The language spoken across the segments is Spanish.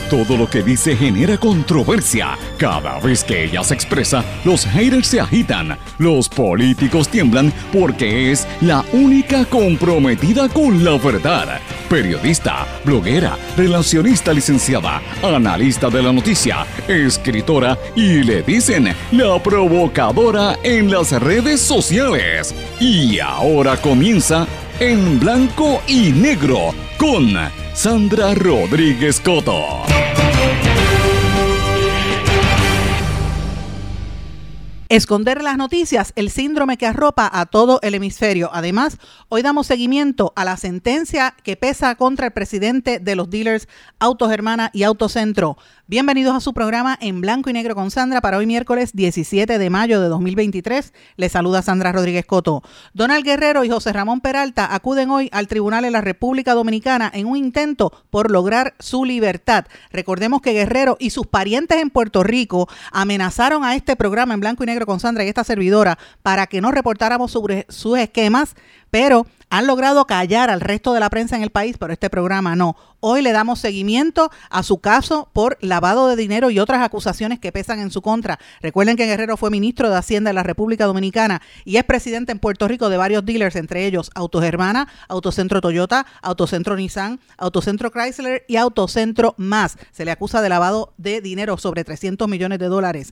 Todo lo que dice genera controversia. Cada vez que ella se expresa, los haters se agitan, los políticos tiemblan porque es la única comprometida con la verdad. Periodista, bloguera, relacionista licenciada, analista de la noticia, escritora y le dicen la provocadora en las redes sociales. Y ahora comienza En Blanco y Negro con Sandra Rodríguez Coto. Esconder las noticias, el síndrome que arropa a todo el hemisferio. Además, hoy damos seguimiento a la sentencia que pesa contra el presidente de los dealers Autogermana y Autocentro. Bienvenidos a su programa En Blanco y Negro con Sandra para hoy miércoles 17 de mayo de 2023. Les saluda Sandra Rodríguez Coto. Donald Guerrero y José Ramón Peralta acuden hoy al Tribunal de la República Dominicana en un intento por lograr su libertad. Recordemos que Guerrero y sus parientes en Puerto Rico amenazaron a este programa En Blanco y Negro con Sandra y esta servidora para que no reportáramos sobre sus esquemas, pero han logrado callar al resto de la prensa en el país, pero este programa no. Hoy le damos seguimiento a su caso por lavado de dinero y otras acusaciones que pesan en su contra. Recuerden que Guerrero fue ministro de Hacienda de la República Dominicana y es presidente en Puerto Rico de varios dealers, entre ellos Autogermana, Autocentro Toyota, Autocentro Nissan, Autocentro Chrysler y Autocentro Más. Se le acusa de lavado de dinero sobre $300 millones.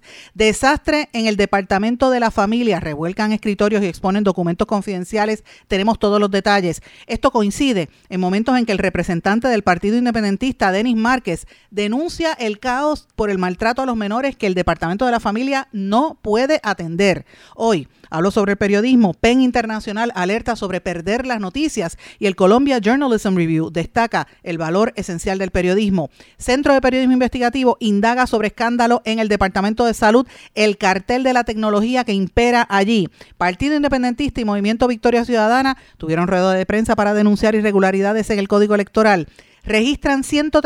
Desastre en el Departamento de la Familia. Revuelcan escritorios y exponen documentos confidenciales. Tenemos todos los detalles. Esto coincide en momentos en que el representante del Partido Independentista, Denis Márquez, denuncia el caos por el maltrato a los menores que el Departamento de la Familia no puede atender. Hoy hablo sobre el periodismo. PEN Internacional alerta sobre perder las noticias y el Columbia Journalism Review destaca el valor esencial del periodismo. Centro de Periodismo Investigativo indaga sobre escándalo en el Departamento de Salud, el cartel de la tecnología que impera allí. Partido Independentista y Movimiento Victoria Ciudadana tuvieron rueda de prensa para denunciar irregularidades en el Código Electoral. Registran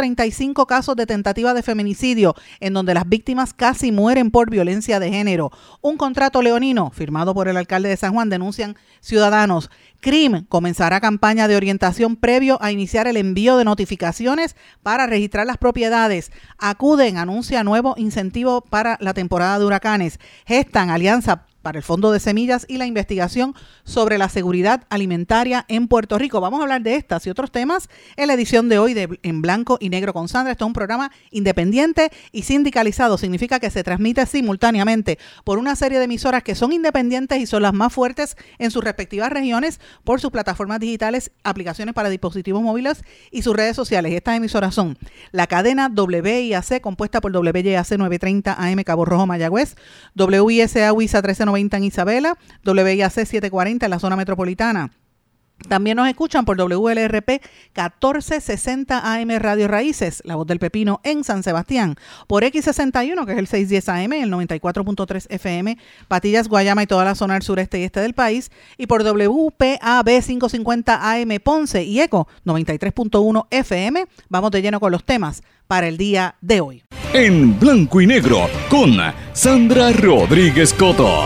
135 casos de tentativa de feminicidio, en donde las víctimas casi mueren por violencia de género. Un contrato leonino firmado por el alcalde de San Juan, denuncian ciudadanos. CRIM comenzará campaña de orientación previo a iniciar el envío de notificaciones para registrar las propiedades. Acuden, anuncia nuevo incentivo para la temporada de huracanes. Gestan alianza para el Fondo de Semillas y la investigación sobre la seguridad alimentaria en Puerto Rico. Vamos a hablar de estas y otros temas en la edición de hoy de En Blanco y Negro con Sandra. Esto es un programa independiente y sindicalizado. Significa que se transmite simultáneamente por una serie de emisoras que son independientes y son las más fuertes en sus respectivas regiones por sus plataformas digitales, aplicaciones para dispositivos móviles y sus redes sociales. Estas emisoras son la cadena WIAC, compuesta por WYAC 930 AM Cabo Rojo Mayagüez, WISA WISA 1390 en Isabela, WIAC 740 en la zona metropolitana. También nos escuchan por WLRP 1460 AM Radio Raíces, La Voz del Pepino en San Sebastián, por X61, que es el 610 AM, el 94.3 FM, Patillas, Guayama y toda la zona del sureste y este del país, y por WPAB 550 AM Ponce y ECO 93.1 FM. Vamos de lleno con los temas para el día de hoy. En Blanco y Negro con Sandra Rodríguez Coto.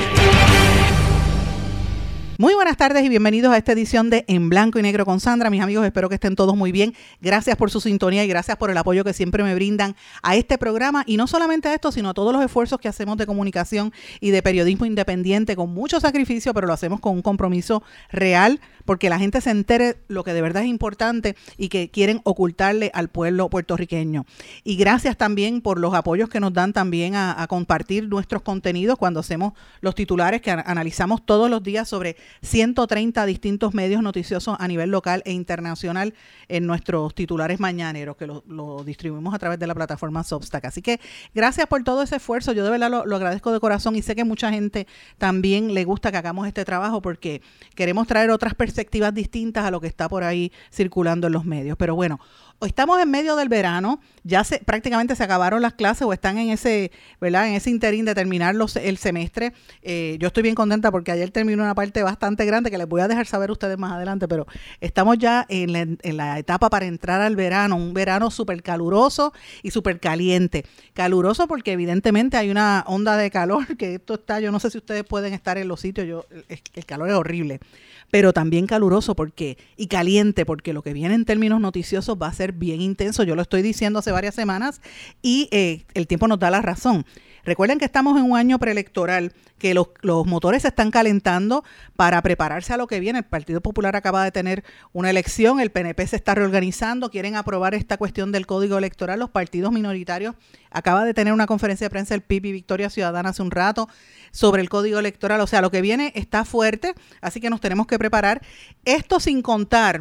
Muy buenas tardes y bienvenidos a esta edición de En Blanco y Negro con Sandra. Mis amigos, espero que estén todos muy bien. Gracias por su sintonía y gracias por el apoyo que siempre me brindan a este programa. Y no solamente a esto, sino a todos los esfuerzos que hacemos de comunicación y de periodismo independiente con mucho sacrificio, pero lo hacemos con un compromiso real, porque la gente se entere lo que de verdad es importante y que quieren ocultarle al pueblo puertorriqueño. Y gracias también por los apoyos que nos dan también a compartir nuestros contenidos cuando hacemos los titulares que analizamos todos los días sobre 130 distintos medios noticiosos a nivel local e internacional en nuestros titulares mañaneros, que lo distribuimos a través de la plataforma Substack. Así que gracias por todo ese esfuerzo. Yo de verdad lo agradezco de corazón y sé que mucha gente también le gusta que hagamos este trabajo porque queremos traer otras perspectivas distintas a lo que está por ahí circulando en los medios. Pero bueno, estamos en medio del verano, ya prácticamente se acabaron las clases o están en ese, ¿verdad? En ese interín de terminar el semestre. Yo estoy bien contenta porque ayer terminó una parte bastante grande que les voy a dejar saber a ustedes más adelante, pero estamos ya en la etapa para entrar al verano, un verano súper caluroso y súper caliente. Caluroso porque evidentemente hay una onda de calor, que esto está, yo no sé si ustedes pueden estar en los sitios, el calor es horrible, pero también caluroso y caliente porque lo que viene en términos noticiosos va a ser bien intenso. Yo lo estoy diciendo hace varias semanas y el tiempo nos da la razón. Recuerden que estamos en un año preelectoral, que los motores se están calentando para prepararse a lo que viene. El Partido Popular acaba de tener una elección, el PNP se está reorganizando, quieren aprobar esta cuestión del Código Electoral. Los partidos minoritarios acaba de tener una conferencia de prensa el PIB y Victoria Ciudadana hace un rato sobre el Código Electoral. O sea, lo que viene está fuerte, así que nos tenemos que preparar. Esto sin contar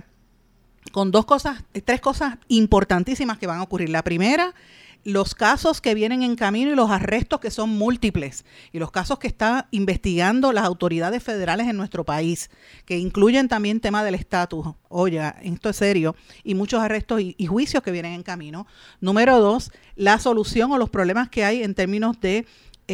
con tres cosas importantísimas que van a ocurrir. La primera, los casos que vienen en camino y los arrestos que son múltiples y los casos que están investigando las autoridades federales en nuestro país, que incluyen también tema del estatus. Oye, esto es serio, y muchos arrestos y juicios que vienen en camino. Número 2, la solución o los problemas que hay en términos de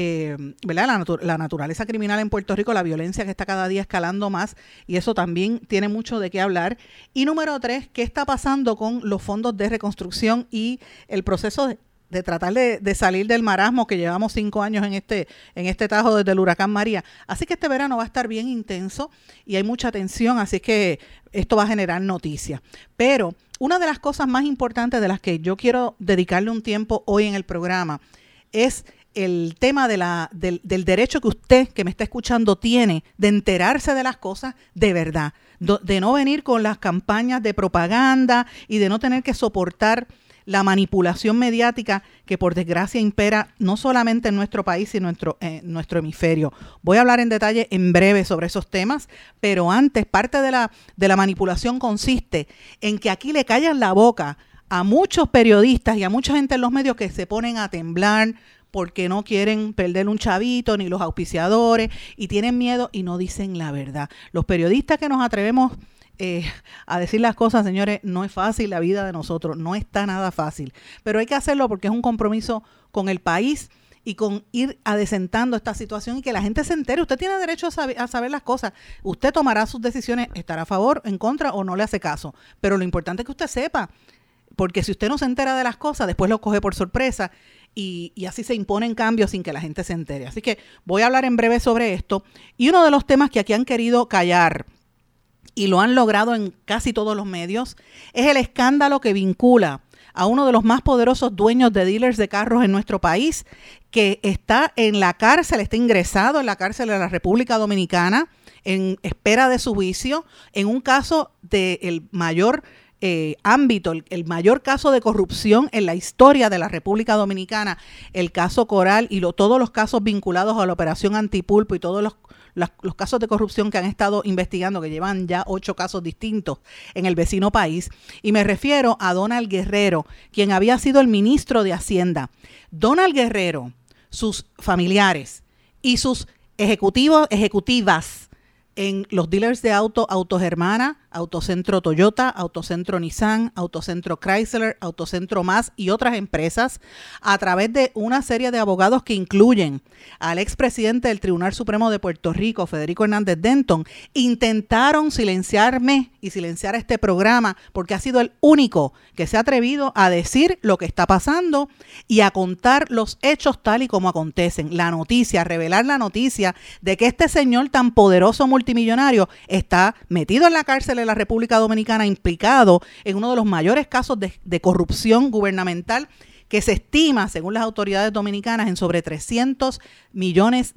¿verdad? La naturaleza criminal en Puerto Rico, la violencia que está cada día escalando más, y eso también tiene mucho de qué hablar. Y número 3, ¿qué está pasando con los fondos de reconstrucción y el proceso de tratar de salir del marasmo que llevamos 5 años en este tajo desde el huracán María? Así que este verano va a estar bien intenso y hay mucha tensión, así que esto va a generar noticias. Pero una de las cosas más importantes de las que yo quiero dedicarle un tiempo hoy en el programa es el tema del derecho que usted, que me está escuchando, tiene de enterarse de las cosas de verdad, de no venir con las campañas de propaganda y de no tener que soportar la manipulación mediática que por desgracia impera no solamente en nuestro país, sino en nuestro hemisferio. Voy a hablar en detalle en breve sobre esos temas, pero antes, parte de la manipulación consiste en que aquí le callan la boca a muchos periodistas y a mucha gente en los medios que se ponen a temblar porque no quieren perder un chavito, ni los auspiciadores, y tienen miedo y no dicen la verdad. Los periodistas que nos atrevemos a decir las cosas, señores, no es fácil la vida de nosotros, no está nada fácil, pero hay que hacerlo porque es un compromiso con el país y con ir adecentando esta situación y que la gente se entere. Usted tiene derecho a saber las cosas. Usted tomará sus decisiones, estará a favor, en contra o no le hace caso, pero lo importante es que usted sepa, porque si usted no se entera de las cosas, después lo coge por sorpresa y así se imponen cambios sin que la gente se entere. Así que voy a hablar en breve sobre esto. Y uno de los temas que aquí han querido callar, y lo han logrado en casi todos los medios, es el escándalo que vincula a uno de los más poderosos dueños de dealers de carros en nuestro país, que está en la cárcel, está ingresado en la cárcel de la República Dominicana en espera de su juicio, en un caso del mayor ámbito, el mayor caso de corrupción en la historia de la República Dominicana, el caso Coral y todos los casos vinculados a la operación Antipulpo y todos los casos de corrupción que han estado investigando, que llevan ya 8 casos distintos en el vecino país. Y me refiero a Donald Guerrero, quien había sido el ministro de Hacienda. Donald Guerrero, sus familiares y sus ejecutivas en los dealers de Autogermana, Autocentro Toyota, Autocentro Nissan, Autocentro Chrysler, Autocentro Más y otras empresas, a través de una serie de abogados que incluyen al expresidente del Tribunal Supremo de Puerto Rico, Federico Hernández Denton, intentaron silenciarme y silenciar este programa porque ha sido el único que se ha atrevido a decir lo que está pasando y a contar los hechos tal y como acontecen. La noticia, revelar la noticia de que este señor tan poderoso multimillonario está metido en la cárcel de la República Dominicana, implicado en uno de los mayores casos de corrupción gubernamental que se estima, según las autoridades dominicanas, en sobre $300 millones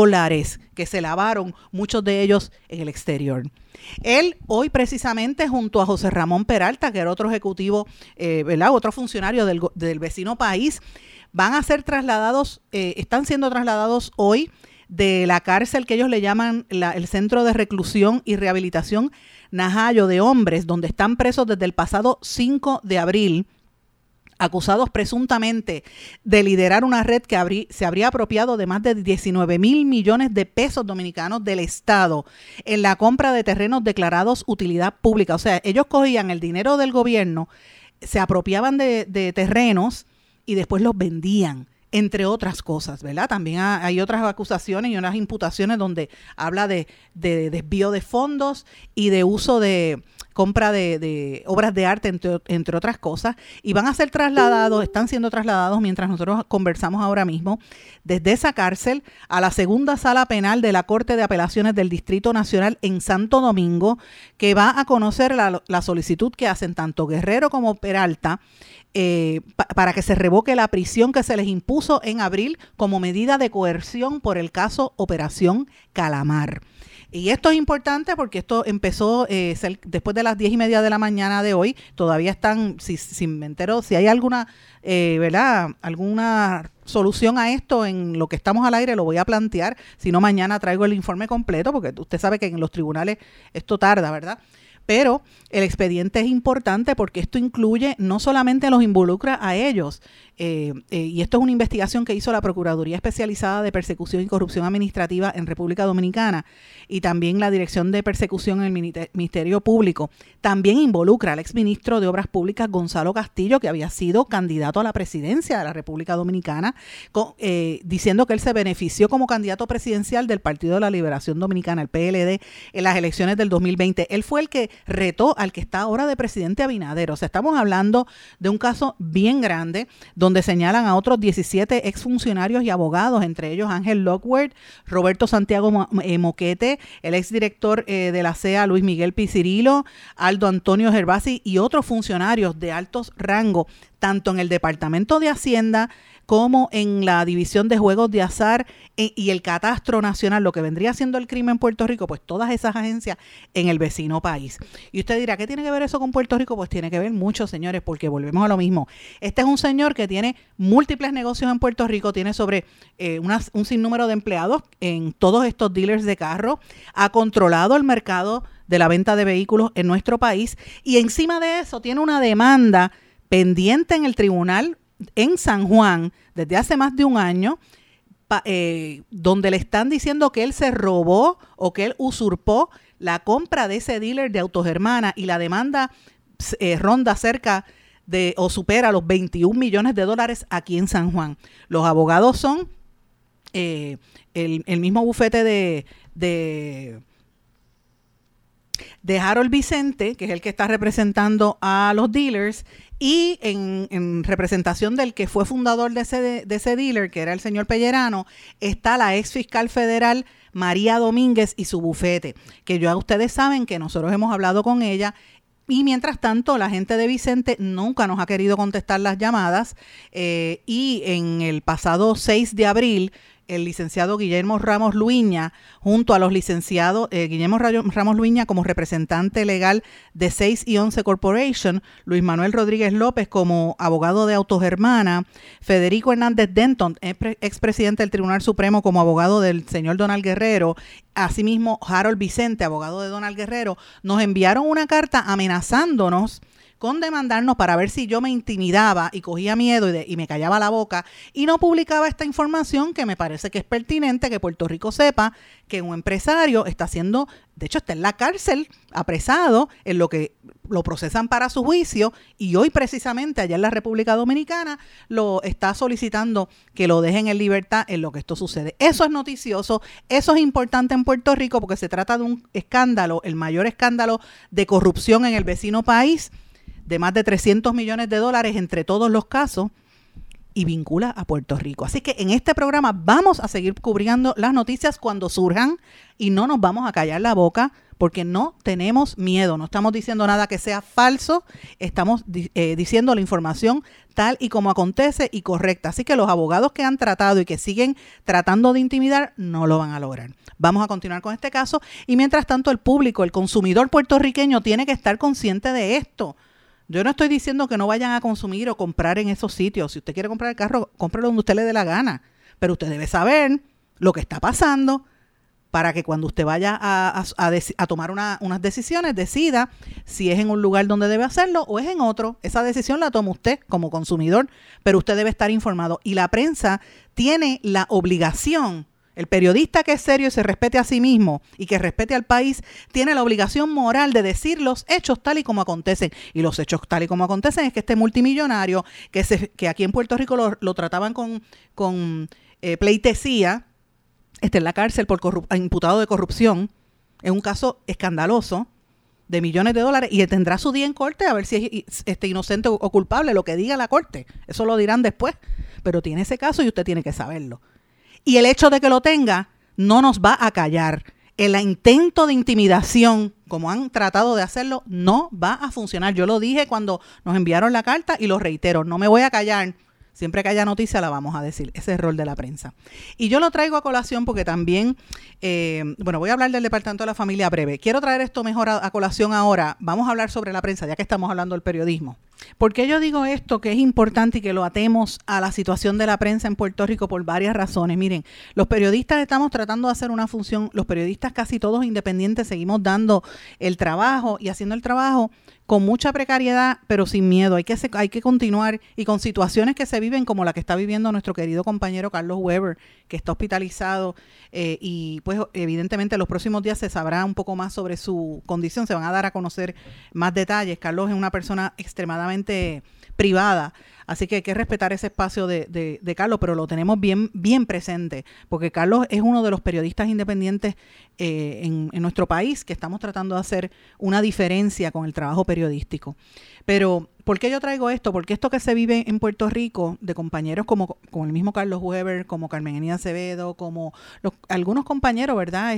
que se lavaron, muchos de ellos en el exterior. Él hoy precisamente junto a José Ramón Peralta, que era otro ejecutivo, ¿verdad? Otro funcionario del vecino país, van a ser trasladados, están siendo trasladados hoy de la cárcel que ellos le llaman el Centro de Reclusión y Rehabilitación Najayo de Hombres, donde están presos desde el pasado 5 de abril, acusados presuntamente de liderar una red que se habría apropiado de más de 19,000 millones de pesos dominicanos del Estado en la compra de terrenos declarados utilidad pública. O sea, ellos cogían el dinero del gobierno, se apropiaban de terrenos y después los vendían entre otras cosas, ¿verdad? También hay otras acusaciones y unas imputaciones donde habla de desvío de fondos y de uso de compra de obras de arte, entre otras cosas, y van a ser trasladados, están siendo trasladados mientras nosotros conversamos ahora mismo, desde esa cárcel a la segunda sala penal de la Corte de Apelaciones del Distrito Nacional en Santo Domingo, que va a conocer la solicitud que hacen tanto Guerrero como Peralta, para que se revoque la prisión que se les impuso en abril como medida de coerción por el caso Operación Calamar. Y esto es importante porque esto empezó después de las 10:30 de la mañana de hoy. Todavía están, si me entero, si hay alguna, ¿verdad? Alguna solución a esto en lo que estamos al aire, lo voy a plantear. Si no, mañana traigo el informe completo, porque usted sabe que en los tribunales esto tarda, ¿verdad? Pero el expediente es importante porque esto incluye, no solamente los involucra a ellos, y esto es una investigación que hizo la Procuraduría Especializada de Persecución y Corrupción Administrativa en República Dominicana y también la Dirección de Persecución en el Ministerio Público. También involucra al exministro de Obras Públicas Gonzalo Castillo, que había sido candidato a la presidencia de la República Dominicana, diciendo que él se benefició como candidato presidencial del Partido de la Liberación Dominicana, el PLD, en las elecciones del 2020. Él fue el que retó al que está ahora de presidente Abinader. O sea, estamos hablando de un caso bien grande donde señalan a otros 17 exfuncionarios y abogados, entre ellos Ángel Lockwood, Roberto Santiago Moquete, el exdirector de la CEA Luis Miguel Picirilo, Aldo Antonio Gervasi y otros funcionarios de altos rangos, tanto en el Departamento de Hacienda como en la División de Juegos de Azar y el Catastro Nacional, lo que vendría siendo el crimen en Puerto Rico, pues todas esas agencias en el vecino país. Y usted dirá, ¿qué tiene que ver eso con Puerto Rico? Pues tiene que ver mucho, señores, porque volvemos a lo mismo. Este es un señor que tiene múltiples negocios en Puerto Rico, tiene sobre un sinnúmero de empleados en todos estos dealers de carro, ha controlado el mercado de la venta de vehículos en nuestro país y encima de eso tiene una demanda pendiente en el tribunal en San Juan desde hace más de un año, donde le están diciendo que él se robó o que él usurpó la compra de ese dealer de Autogermana, y la demanda ronda cerca de o supera los $21 millones aquí en San Juan. Los abogados son el mismo bufete de Harold Vicente, que es el que está representando a los dealers, y en representación del que fue fundador de ese dealer, que era el señor Pellerano, está la ex fiscal federal María Domínguez y su bufete, que ya ustedes saben que nosotros hemos hablado con ella. Y mientras tanto, la gente de Vicente nunca nos ha querido contestar las llamadas, y en el pasado 6 de abril, el licenciado Guillermo Ramos Luiña, junto a los licenciados Guillermo Ramos Luiña como representante legal de 6 y 11 Corporation, Luis Manuel Rodríguez López como abogado de Autogermana, Federico Hernández Denton, expresidente del Tribunal Supremo, como abogado del señor Donald Guerrero, asimismo Harold Vicente, abogado de Donald Guerrero, nos enviaron una carta amenazándonos con demandarnos para ver si yo me intimidaba y cogía miedo y me callaba la boca y no publicaba esta información, que me parece que es pertinente que Puerto Rico sepa que un empresario está haciendo, de hecho está en la cárcel, apresado, en lo que lo procesan para su juicio, y hoy precisamente allá en la República Dominicana lo está solicitando que lo dejen en libertad en lo que esto sucede. Eso es noticioso, eso es importante en Puerto Rico porque se trata de un escándalo, el mayor escándalo de corrupción en el vecino país, de más de $300 millones entre todos los casos, y vincula a Puerto Rico. Así que en este programa vamos a seguir cubriendo las noticias cuando surjan y no nos vamos a callar la boca porque no tenemos miedo. No estamos diciendo nada que sea falso, estamos diciendo la información tal y como acontece y correcta. Así que los abogados que han tratado y que siguen tratando de intimidar no lo van a lograr. Vamos a continuar con este caso y mientras tanto el público, el consumidor puertorriqueño tiene que estar consciente de esto. Yo no estoy diciendo que no vayan a consumir o comprar en esos sitios. Si usted quiere comprar el carro, cómprelo donde usted le dé la gana. Pero usted debe saber lo que está pasando para que cuando usted vaya a tomar unas decisiones, decida si es en un lugar donde debe hacerlo o es en otro. Esa decisión la toma usted como consumidor, pero usted debe estar informado. Y la prensa tiene la obligación, El periodista que es serio y se respete a sí mismo y que respete al país tiene la obligación moral de decir los hechos tal y como acontecen. Y los hechos tal y como acontecen es que este multimillonario, que aquí en Puerto Rico lo trataban con pleitesía, está en la cárcel por imputado de corrupción. Es un caso escandaloso de millones de dólares y tendrá su día en corte a ver si es inocente o culpable, lo que diga la corte. Eso lo dirán después. Pero tiene ese caso y usted tiene que saberlo. Y el hecho de que lo tenga no nos va a callar. El intento de intimidación, como han tratado de hacerlo, no va a funcionar. Yo lo dije cuando nos enviaron la carta y lo reitero. No me voy a callar. Siempre que haya noticia la vamos a decir. Ese es el rol de la prensa. Y yo lo traigo a colación porque también, voy a hablar del Departamento de la Familia breve. Quiero traer esto mejor a colación ahora. Vamos a hablar sobre la prensa, ya que estamos hablando del periodismo. ¿Por qué yo digo esto? Que es importante y que lo atemos a la situación de la prensa en Puerto Rico por varias razones. Miren, los periodistas estamos tratando de hacer una función, los periodistas casi todos independientes seguimos dando el trabajo y haciendo el trabajo con mucha precariedad, pero sin miedo. Hay que continuar y con situaciones que se viven como la que está viviendo nuestro querido compañero Carlos Weber, que está hospitalizado y pues evidentemente los próximos días se sabrá un poco más sobre su condición, se van a dar a conocer más detalles. Carlos es una persona extremadamente privada, así que hay que respetar ese espacio de Carlos, pero lo tenemos bien presente, porque Carlos es uno de los periodistas independientes en nuestro país que estamos tratando de hacer una diferencia con el trabajo periodístico. Pero, ¿por qué yo traigo esto? Porque esto que se vive en Puerto Rico, de compañeros como el mismo Carlos Weber, como Carmen Enida Acevedo, como algunos compañeros, ¿verdad?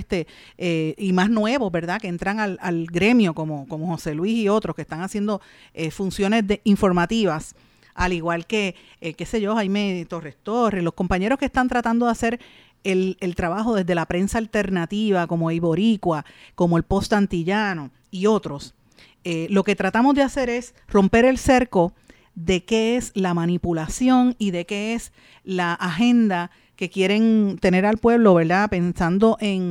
Y más nuevos, ¿verdad? Que entran al gremio, como José Luis y otros, que están haciendo funciones informativas, al igual que, Jaime Torres, los compañeros que están tratando de hacer el trabajo desde la prensa alternativa, como Iboricua, como el Post Antillano y otros. Lo que tratamos de hacer es romper el cerco de qué es la manipulación y de qué es la agenda que quieren tener al pueblo, ¿verdad? Pensando en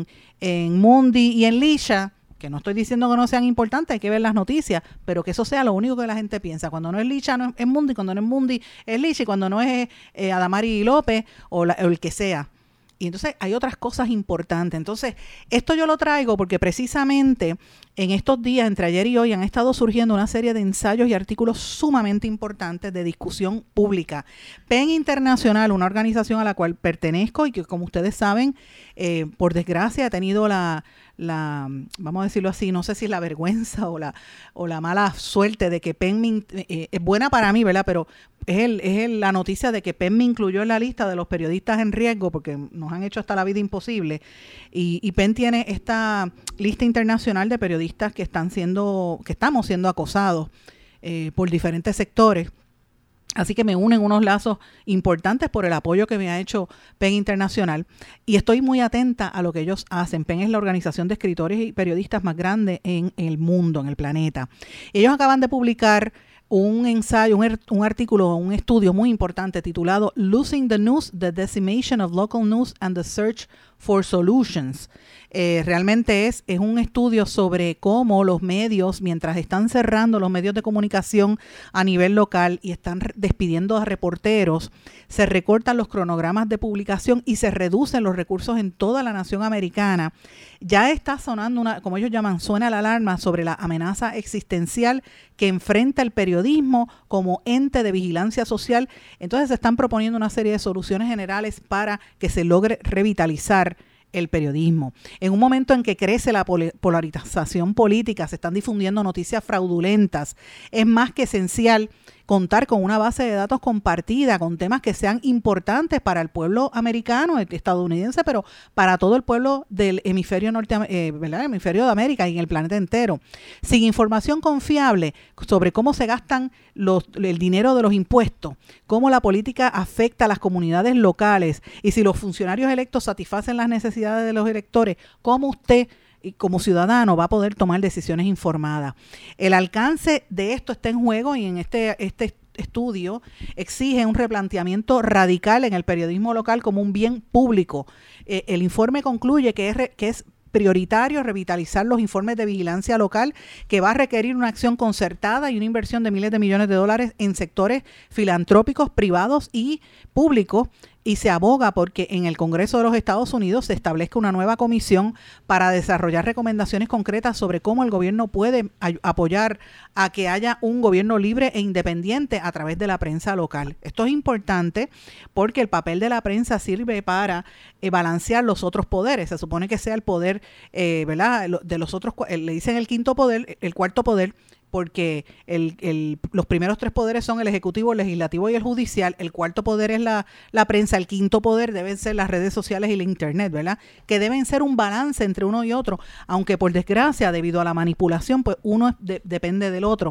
Mundi y en Lisha, que no estoy diciendo que no sean importantes, hay que ver las noticias, pero que eso sea lo único que la gente piensa. Cuando no es Lisha, no es Mundi, cuando no es Mundi, es Lisha, y cuando no es Adamari López o el que sea. Y entonces hay otras cosas importantes. Entonces, esto yo lo traigo porque precisamente en estos días, entre ayer y hoy, han estado surgiendo una serie de ensayos y artículos sumamente importantes de discusión pública. PEN Internacional, una organización a la cual pertenezco y que, como ustedes saben, por desgracia ha tenido la, vamos a decirlo así, no sé si es la vergüenza o la mala suerte de que PEN es buena para mí, ¿verdad? Pero es la noticia de que PEN me incluyó en la lista de los periodistas en riesgo porque nos han hecho hasta la vida imposible. Y PEN tiene esta lista internacional de periodistas que estamos siendo acosados por diferentes sectores. Así que me unen unos lazos importantes por el apoyo que me ha hecho PEN Internacional y estoy muy atenta a lo que ellos hacen. PEN es la organización de escritores y periodistas más grande en el mundo, en el planeta. Ellos acaban de publicar un ensayo, un artículo, un estudio muy importante titulado Losing the News, the Decimation of Local News and the Search for Solutions. Realmente es un estudio sobre cómo los medios, mientras están cerrando los medios de comunicación a nivel local y están despidiendo a reporteros, se recortan los cronogramas de publicación y se reducen los recursos en toda la nación americana. Ya está sonando como ellos llaman, suena la alarma sobre la amenaza existencial que enfrenta el periodismo como ente de vigilancia social. Entonces se están proponiendo una serie de soluciones generales para que se logre revitalizar el periodismo. En un momento en que crece la polarización política, se están difundiendo noticias fraudulentas, es más que esencial contar con una base de datos compartida, con temas que sean importantes para el pueblo americano, estadounidense, pero para todo el pueblo del hemisferio ¿verdad? El hemisferio de América y en el planeta entero. Sin información confiable sobre cómo se gastan el dinero de los impuestos, cómo la política afecta a las comunidades locales y si los funcionarios electos satisfacen las necesidades de los electores, cómo usted y como ciudadano va a poder tomar decisiones informadas. El alcance de esto está en juego y en este estudio exige un replanteamiento radical en el periodismo local como un bien público. El informe concluye que es prioritario revitalizar los informes de vigilancia local, que va a requerir una acción concertada y una inversión de miles de millones de dólares en sectores filantrópicos, privados y públicos, y se aboga porque en el Congreso de los Estados Unidos se establezca una nueva comisión para desarrollar recomendaciones concretas sobre cómo el gobierno puede apoyar a que haya un gobierno libre e independiente a través de la prensa local. Esto es importante porque el papel de la prensa sirve para balancear los otros poderes. Se supone que sea el poder, ¿verdad? De los otros, le dicen el quinto poder, el cuarto poder, porque los primeros tres poderes son el ejecutivo, el legislativo y el judicial. El cuarto poder es la prensa. El quinto poder deben ser las redes sociales y la internet, ¿verdad? Que deben ser un balance entre uno y otro, aunque por desgracia, debido a la manipulación, pues uno depende del otro.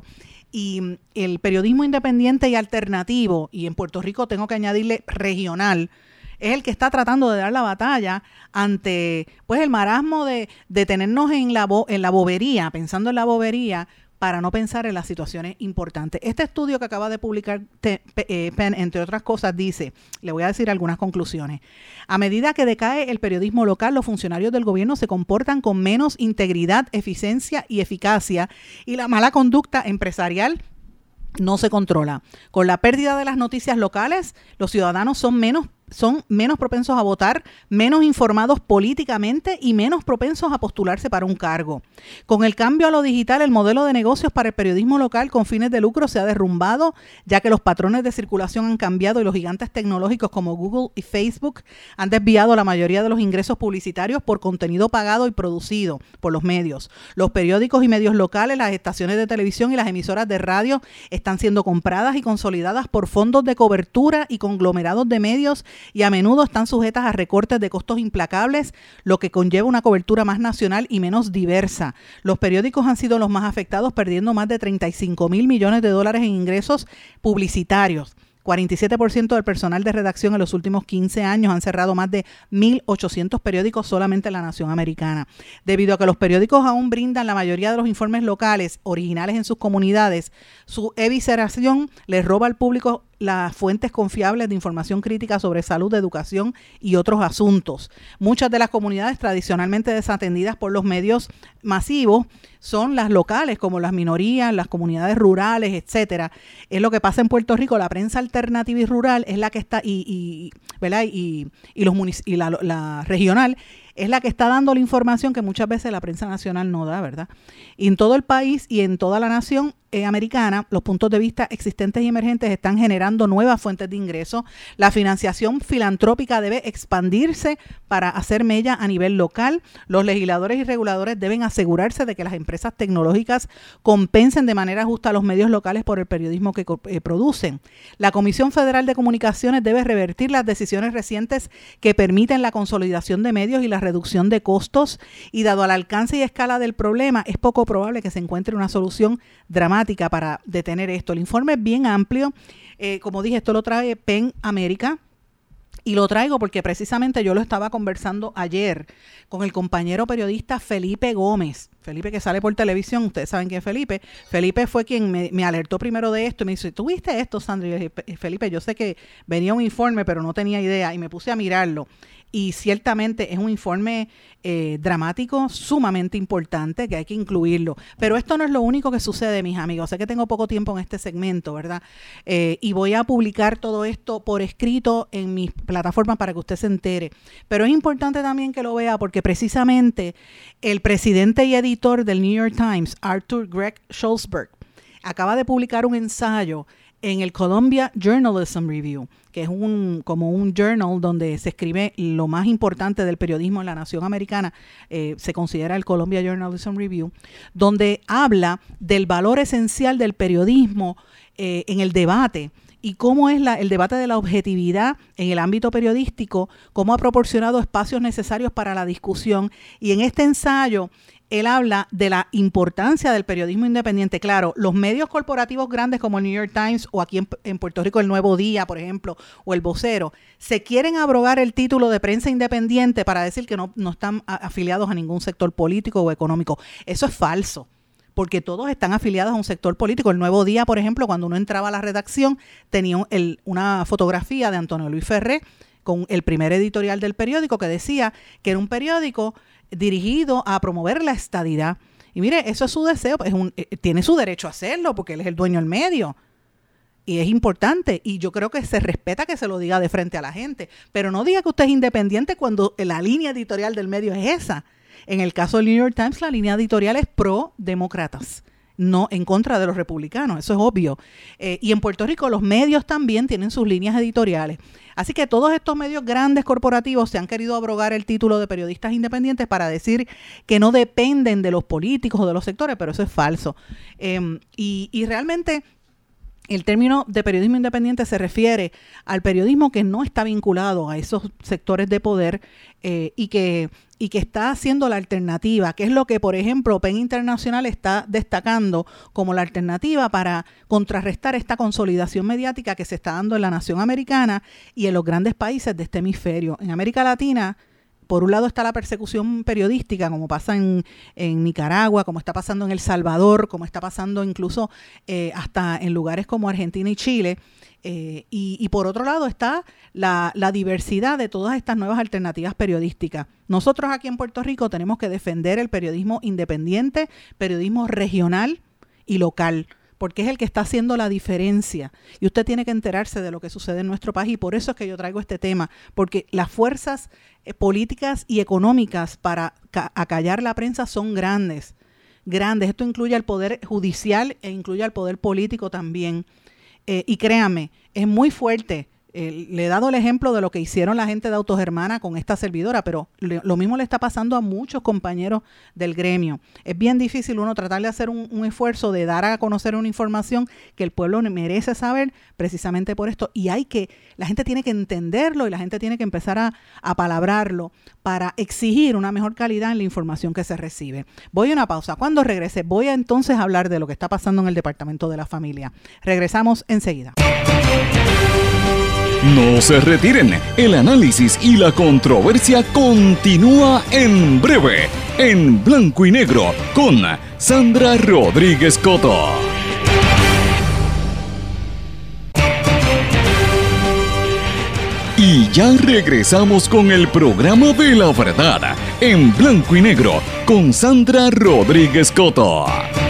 Y el periodismo independiente y alternativo, y en Puerto Rico tengo que añadirle regional, es el que está tratando de dar la batalla ante pues el marasmo de tenernos en la bobería, pensando en la bobería, para no pensar en las situaciones importantes. Este estudio que acaba de publicar Penn, entre otras cosas, dice, le voy a decir algunas conclusiones. A medida que decae el periodismo local, los funcionarios del gobierno se comportan con menos integridad, eficiencia y eficacia, y la mala conducta empresarial no se controla. Con la pérdida de las noticias locales, los ciudadanos son menos propensos a votar, menos informados políticamente y menos propensos a postularse para un cargo. Con el cambio a lo digital, el modelo de negocios para el periodismo local con fines de lucro se ha derrumbado, ya que los patrones de circulación han cambiado y los gigantes tecnológicos como Google y Facebook han desviado la mayoría de los ingresos publicitarios por contenido pagado y producido por los medios. Los periódicos y medios locales, las estaciones de televisión y las emisoras de radio están siendo compradas y consolidadas por fondos de cobertura y conglomerados de medios, y a menudo están sujetas a recortes de costos implacables, lo que conlleva una cobertura más nacional y menos diversa. Los periódicos han sido los más afectados, perdiendo más de $35,000 millones en ingresos publicitarios. 47% del personal de redacción en los últimos 15 años han cerrado más de 1.800 periódicos solamente en la nación americana. Debido a que los periódicos aún brindan la mayoría de los informes locales originales en sus comunidades, su evisceración les roba al público las fuentes confiables de información crítica sobre salud, educación y otros asuntos. Muchas de las comunidades tradicionalmente desatendidas por los medios masivos son las locales, como las minorías, las comunidades rurales, etcétera. Es lo que pasa en Puerto Rico. La prensa alternativa y rural es la que está, ¿verdad? Y la regional es la que está dando la información que muchas veces la prensa nacional no da, ¿verdad? Y en todo el país y en toda la nación americana, los puntos de vista existentes y emergentes están generando nuevas fuentes de ingresos. La financiación filantrópica debe expandirse para hacer mella a nivel local. Los legisladores y reguladores deben asegurarse de que las empresas tecnológicas compensen de manera justa a los medios locales por el periodismo que producen. La Comisión Federal de Comunicaciones debe revertir las decisiones recientes que permiten la consolidación de medios y la reducción de costos, y dado al alcance y escala del problema, es poco probable que se encuentre una solución dramática para detener esto. El informe es bien amplio. Como dije, esto lo trae PEN América, y lo traigo porque precisamente yo lo estaba conversando ayer con el compañero periodista Felipe Gómez. Felipe, que sale por televisión, ustedes saben quién es Felipe. Felipe fue quien me alertó primero de esto y me dice, ¿tú viste esto, Sandra? Y yo dije, Felipe, yo sé que venía un informe, pero no tenía idea, y me puse a mirarlo. Y ciertamente es un informe dramático, sumamente importante, que hay que incluirlo. Pero esto no es lo único que sucede, mis amigos. Sé que tengo poco tiempo en este segmento, ¿verdad? Y voy a publicar todo esto por escrito en mis plataformas para que usted se entere. Pero es importante también que lo vea, porque precisamente el presidente y editor del New York Times, Arthur Gregg Schulzberg, acaba de publicar un ensayo en el Columbia Journalism Review, que es como un journal donde se escribe lo más importante del periodismo en la nación americana. Se considera el Columbia Journalism Review, donde habla del valor esencial del periodismo en el debate, y cómo es el debate de la objetividad en el ámbito periodístico, cómo ha proporcionado espacios necesarios para la discusión. Y en este ensayo él habla de la importancia del periodismo independiente. Claro, los medios corporativos grandes como el New York Times, o aquí en Puerto Rico el Nuevo Día, por ejemplo, o el Vocero, se quieren abrogar el título de prensa independiente para decir que no están afiliados a ningún sector político o económico. Eso es falso, porque todos están afiliados a un sector político. El Nuevo Día, por ejemplo, cuando uno entraba a la redacción, tenía una fotografía de Antonio Luis Ferré con el primer editorial del periódico, que decía que era un periódico dirigido a promover la estadidad. Y mire, eso es su deseo, tiene su derecho a hacerlo porque él es el dueño del medio. Y es importante, y yo creo que se respeta que se lo diga de frente a la gente, pero no diga que usted es independiente cuando la línea editorial del medio es esa. En el caso del New York Times, la línea editorial es pro-demócratas, no en contra de los republicanos, eso es obvio. Y en Puerto Rico los medios también tienen sus líneas editoriales. Así que todos estos medios grandes corporativos se han querido abrogar el título de periodistas independientes para decir que no dependen de los políticos o de los sectores, pero eso es falso. Y realmente el término de periodismo independiente se refiere al periodismo que no está vinculado a esos sectores de poder y que está haciendo la alternativa, que es lo que, por ejemplo, PEN Internacional está destacando como la alternativa para contrarrestar esta consolidación mediática que se está dando en la nación americana y en los grandes países de este hemisferio. En América Latina, por un lado está la persecución periodística, como pasa en Nicaragua, como está pasando en El Salvador, como está pasando incluso hasta en lugares como Argentina y Chile. Y por otro lado está la diversidad de todas estas nuevas alternativas periodísticas. Nosotros aquí en Puerto Rico tenemos que defender el periodismo independiente, periodismo regional y local, porque es el que está haciendo la diferencia. Y usted tiene que enterarse de lo que sucede en nuestro país. Y por eso es que yo traigo este tema, porque las fuerzas políticas y económicas para acallar la prensa son grandes. Esto incluye al poder judicial e incluye al poder político también. Y créame, es muy fuerte. Le he dado el ejemplo de lo que hicieron la gente de Autogermana con esta servidora, pero lo mismo le está pasando a muchos compañeros del gremio. Es bien difícil uno tratar de hacer un esfuerzo de dar a conocer una información que el pueblo merece saber precisamente por esto. Y la gente tiene que entenderlo y la gente tiene que empezar a palabrarlo para exigir una mejor calidad en la información que se recibe. Voy a una pausa. Cuando regrese, voy a entonces hablar de lo que está pasando en el Departamento de la Familia. Regresamos enseguida. No se retiren, el análisis y la controversia continúa en breve, en Blanco y Negro, con Sandra Rodríguez Coto. Y ya regresamos con el programa de la verdad, en Blanco y Negro, con Sandra Rodríguez Coto.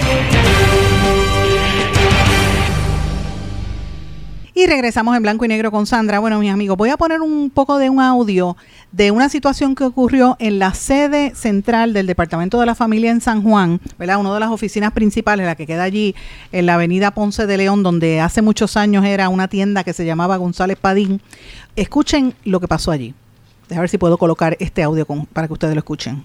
Y regresamos en Blanco y Negro con Sandra. Bueno, mis amigos, voy a poner un poco de un audio de una situación que ocurrió en la sede central del Departamento de la Familia en San Juan, ¿verdad? Una de las oficinas principales, la que queda allí en la avenida Ponce de León, donde hace muchos años era una tienda que se llamaba González Padín. Escuchen lo que pasó allí. Déjame ver si puedo colocar este audio para que ustedes lo escuchen.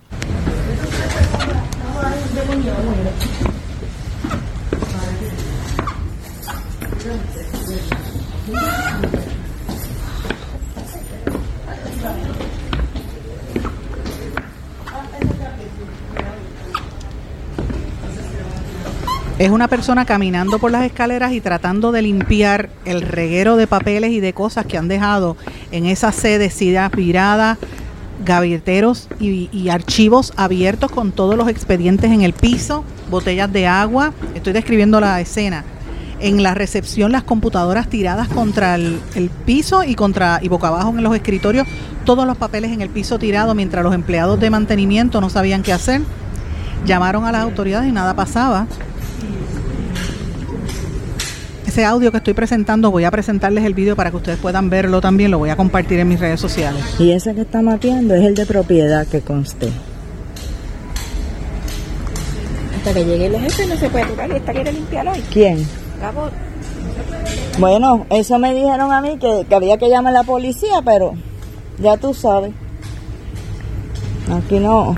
Es una persona caminando por las escaleras y tratando de limpiar el reguero de papeles y de cosas que han dejado en esa sede, sillas viradas, gaveteros y archivos abiertos con todos los expedientes en el piso, botellas de agua. Estoy describiendo la escena. En la recepción, las computadoras tiradas contra el piso y boca abajo en los escritorios, todos los papeles en el piso tirado, mientras los empleados de mantenimiento no sabían qué hacer. Llamaron a las autoridades y nada pasaba. Ese audio que estoy presentando, voy a presentarles el vídeo para que ustedes puedan verlo también, lo voy a compartir en mis redes sociales. Y ese que está mapeando es el de propiedad, que conste. Hasta que llegue el jefe no se puede tocar y esta quiere limpiar hoy. ¿Quién? Cabo. Bueno, eso me dijeron a mí que había que llamar a la policía, pero ya tú sabes. Aquí no.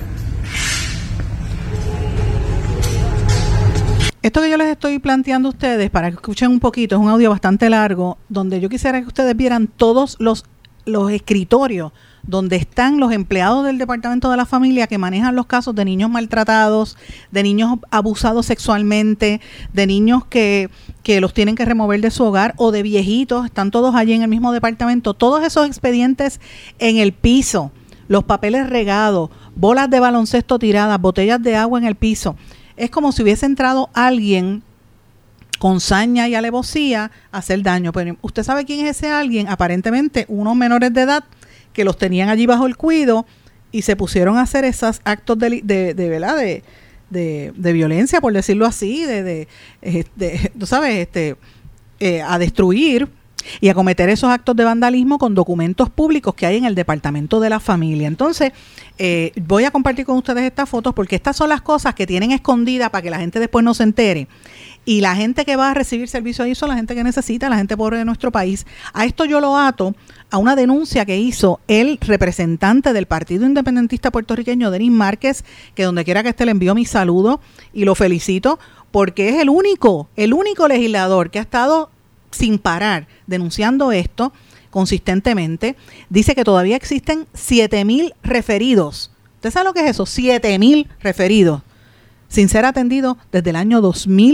Esto que yo les estoy planteando a ustedes, para que escuchen un poquito, es un audio bastante largo, donde yo quisiera que ustedes vieran todos los escritorios donde están los empleados del Departamento de la Familia que manejan los casos de niños maltratados, de niños abusados sexualmente, de niños que los tienen que remover de su hogar, o de viejitos, están todos allí en el mismo departamento, todos esos expedientes en el piso, los papeles regados, bolas de baloncesto tiradas, botellas de agua en el piso. Es como si hubiese entrado alguien con saña y alevosía a hacer daño. Pero usted sabe quién es ese alguien, aparentemente unos menores de edad que los tenían allí bajo el cuido y se pusieron a hacer esos actos de violencia, por decirlo así, tú sabes, a destruir y a cometer esos actos de vandalismo con documentos públicos que hay en el Departamento de la Familia. Entonces, voy a compartir con ustedes estas fotos porque estas son las cosas que tienen escondidas para que la gente después no se entere. Y la gente que va a recibir servicio ahí son la gente que necesita, la gente pobre de nuestro país. A esto yo lo ato a una denuncia que hizo el representante del Partido Independentista Puertorriqueño, Denis Márquez, que donde quiera que esté le envío mi saludo y lo felicito porque es el único legislador que ha estado sin parar denunciando esto consistentemente. Dice que todavía existen 7,000 referidos. ¿Usted sabe lo que es eso? 7,000 referidos sin ser atendidos desde el año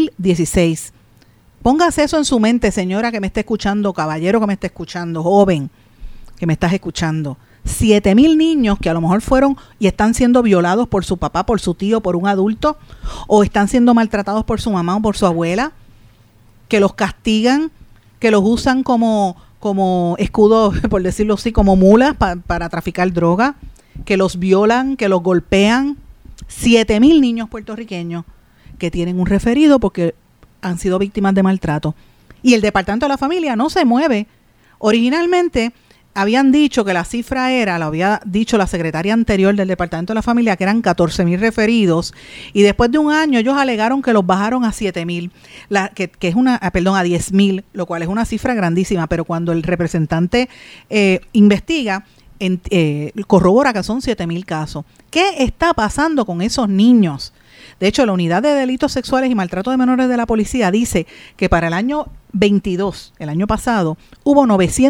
2016. Póngase eso en su mente, señora que me esté escuchando, caballero que me esté escuchando, joven que me estás escuchando. 7,000 niños que a lo mejor fueron y están siendo violados por su papá, por su tío, por un adulto, o están siendo maltratados por su mamá o por su abuela, que los castigan, que los usan como escudos, por decirlo así, como mulas para traficar droga, que los violan, que los golpean. 7,000 niños puertorriqueños que tienen un referido porque han sido víctimas de maltrato. Y el Departamento de la Familia no se mueve. Originalmente habían dicho que la cifra lo había dicho la secretaria anterior del Departamento de la Familia, que eran 14,000 referidos, y después de un año ellos alegaron que los bajaron a 7,000, que es a 10,000, lo cual es una cifra grandísima, pero cuando el representante investiga, corrobora que son 7,000 casos. ¿Qué está pasando con esos niños? De hecho, la Unidad de Delitos Sexuales y Maltrato de Menores de la Policía dice que para el año 22, el año pasado, hubo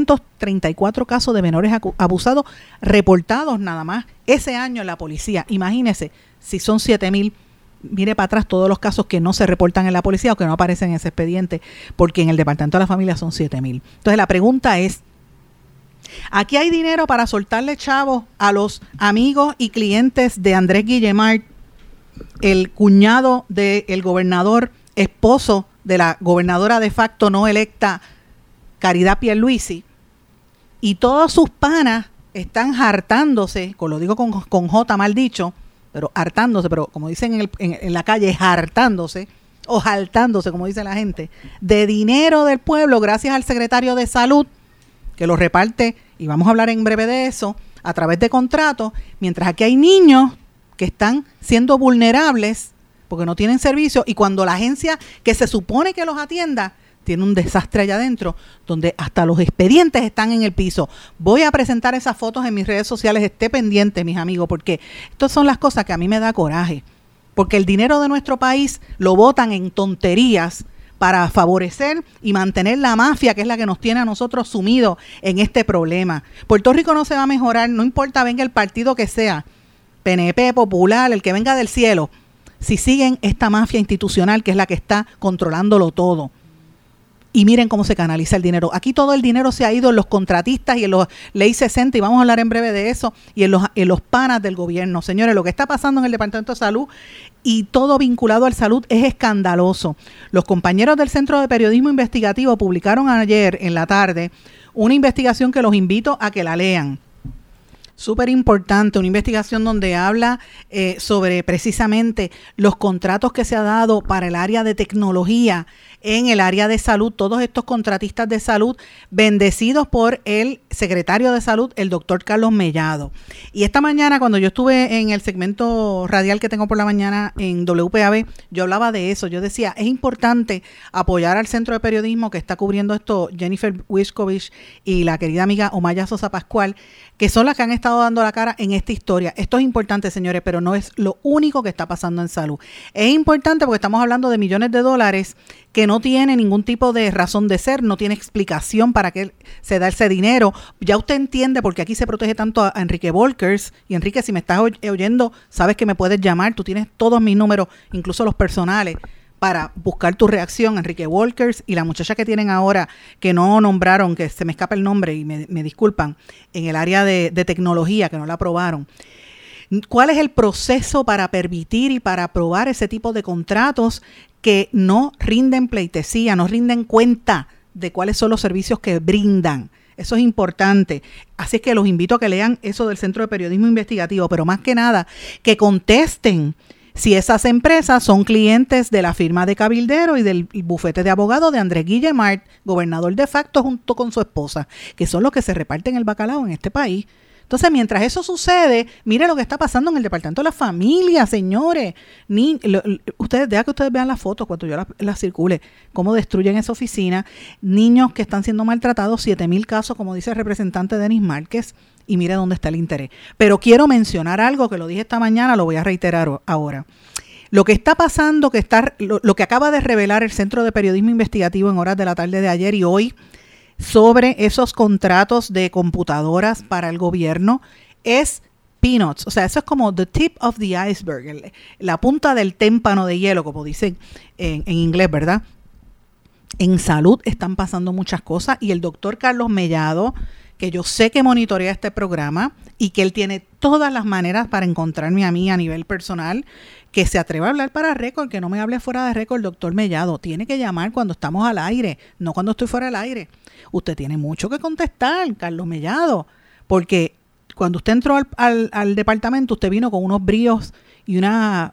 934 casos de menores abusados reportados nada más ese año en la policía. Imagínese, si son 7,000, mire para atrás todos los casos que no se reportan en la policía o que no aparecen en ese expediente, porque en el Departamento de la Familia son 7,000. Entonces la pregunta es, ¿aquí hay dinero para soltarle chavos a los amigos y clientes de Andrés Guillemard, el cuñado del gobernador, esposo de la gobernadora de facto no electa Caridad Pierluisi? Y todos sus panas están hartándose, lo digo con J mal dicho, pero hartándose, pero como dicen en la calle, hartándose o jaltándose, como dice la gente, de dinero del pueblo gracias al secretario de Salud, que lo reparte, y vamos a hablar en breve de eso, a través de contratos, mientras aquí hay niños que están siendo vulnerables porque no tienen servicio, y cuando la agencia que se supone que los atienda tiene un desastre allá adentro, donde hasta los expedientes están en el piso. Voy a presentar esas fotos en mis redes sociales, esté pendiente, mis amigos, porque estas son las cosas que a mí me da coraje, porque el dinero de nuestro país lo botan en tonterías para favorecer y mantener la mafia, que es la que nos tiene a nosotros sumidos en este problema. Puerto Rico no se va a mejorar, no importa venga el partido que sea, PNP, Popular, el que venga del cielo, si siguen esta mafia institucional que es la que está controlándolo todo. Y miren cómo se canaliza el dinero. Aquí todo el dinero se ha ido en los contratistas y en los Ley 60, y vamos a hablar en breve de eso, y en los panas del gobierno. Señores, lo que está pasando en el Departamento de Salud y todo vinculado al salud es escandaloso. Los compañeros del Centro de Periodismo Investigativo publicaron ayer en la tarde una investigación que los invito a que la lean. Súper importante, una investigación donde habla sobre precisamente los contratos que se ha dado para el área de tecnología en el área de salud, todos estos contratistas de salud bendecidos por el secretario de salud, el doctor Carlos Mellado. Y esta mañana, cuando yo estuve en el segmento radial que tengo por la mañana en WPAB, yo hablaba de eso. Yo decía, es importante apoyar al Centro de Periodismo que está cubriendo esto, Jennifer Wiskovich y la querida amiga Omaya Sosa Pascual, que son las que han estado dando la cara en esta historia. Esto es importante, señores, pero no es lo único que está pasando en salud. Es importante porque estamos hablando de millones de dólares que no tiene ningún tipo de razón de ser, no tiene explicación para qué se da ese dinero. Ya usted entiende por qué aquí se protege tanto a Enrique Volkers. Y Enrique, si me estás oyendo, sabes que me puedes llamar. Tú tienes todos mis números, incluso los personales, para buscar tu reacción. Enrique Volkers y la muchacha que tienen ahora, que no nombraron, que se me escapa el nombre y me disculpan, en el área de tecnología, que no la aprobaron. ¿Cuál es el proceso para permitir y para aprobar ese tipo de contratos que no rinden pleitesía, no rinden cuenta de cuáles son los servicios que brindan? Eso es importante. Así es que los invito a que lean eso del Centro de Periodismo Investigativo, pero más que nada, que contesten si esas empresas son clientes de la firma de cabildero y del bufete de abogados de Andrés Guillemard, gobernador de facto junto con su esposa, que son los que se reparten el bacalao en este país. Entonces, mientras eso sucede, mire lo que está pasando en el Departamento de la Familia, señores. Deja que ustedes vean las fotos cuando yo las circule, cómo destruyen esa oficina. Niños que están siendo maltratados, 7,000 casos, como dice el representante Denis Márquez, y mire dónde está el interés. Pero quiero mencionar algo que lo dije esta mañana, lo voy a reiterar ahora. Lo que está pasando, lo que acaba de revelar el Centro de Periodismo Investigativo en horas de la tarde de ayer y hoy, sobre esos contratos de computadoras para el gobierno es peanuts. O sea, eso es como the tip of the iceberg, la punta del témpano de hielo, como dicen en inglés, ¿verdad? En salud están pasando muchas cosas y el doctor Carlos Mellado, que yo sé que monitorea este programa y que él tiene todas las maneras para encontrarme a mí a nivel personal, que se atreva a hablar para récord, que no me hable fuera de récord, doctor Mellado. Tiene que llamar cuando estamos al aire, no cuando estoy fuera del aire. Usted tiene mucho que contestar, Carlos Mellado, porque cuando usted entró al departamento, usted vino con unos bríos y una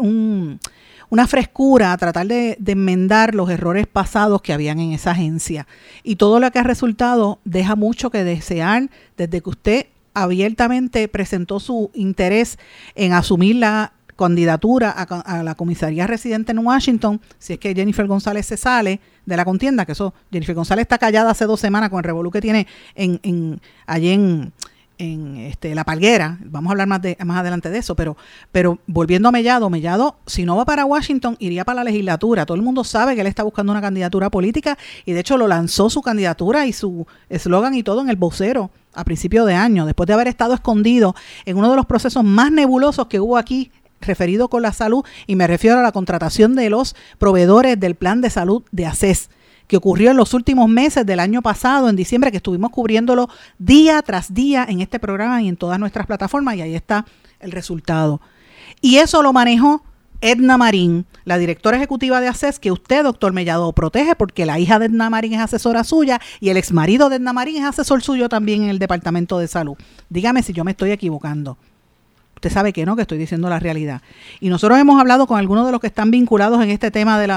frescura a tratar de enmendar los errores pasados que habían en esa agencia. Y todo lo que ha resultado deja mucho que desear desde que usted abiertamente presentó su interés en asumir la candidatura a la comisaría residente en Washington, si es que Jennifer González se sale de la contienda, que eso, Jennifer González está callada hace 2 semanas con el revolú que tiene allí en La Palguera. Vamos a hablar más adelante de eso, pero volviendo a Mellado, si no va para Washington, iría para la legislatura. Todo el mundo sabe que él está buscando una candidatura política y de hecho lo lanzó su candidatura y su eslogan y todo en el vocero a principio de año, después de haber estado escondido en uno de los procesos más nebulosos que hubo aquí referido con la salud, y me refiero a la contratación de los proveedores del plan de salud de ACES, que ocurrió en los últimos meses del año pasado, en diciembre, que estuvimos cubriéndolo día tras día en este programa y en todas nuestras plataformas, y ahí está el resultado. Y eso lo manejó Edna Marín, la directora ejecutiva de ACES, que usted, doctor Mellado, protege porque la hija de Edna Marín es asesora suya y el exmarido de Edna Marín es asesor suyo también en el Departamento de Salud. Dígame si yo me estoy equivocando. Usted sabe que no, que estoy diciendo la realidad. Y nosotros hemos hablado con algunos de los que están vinculados en este tema de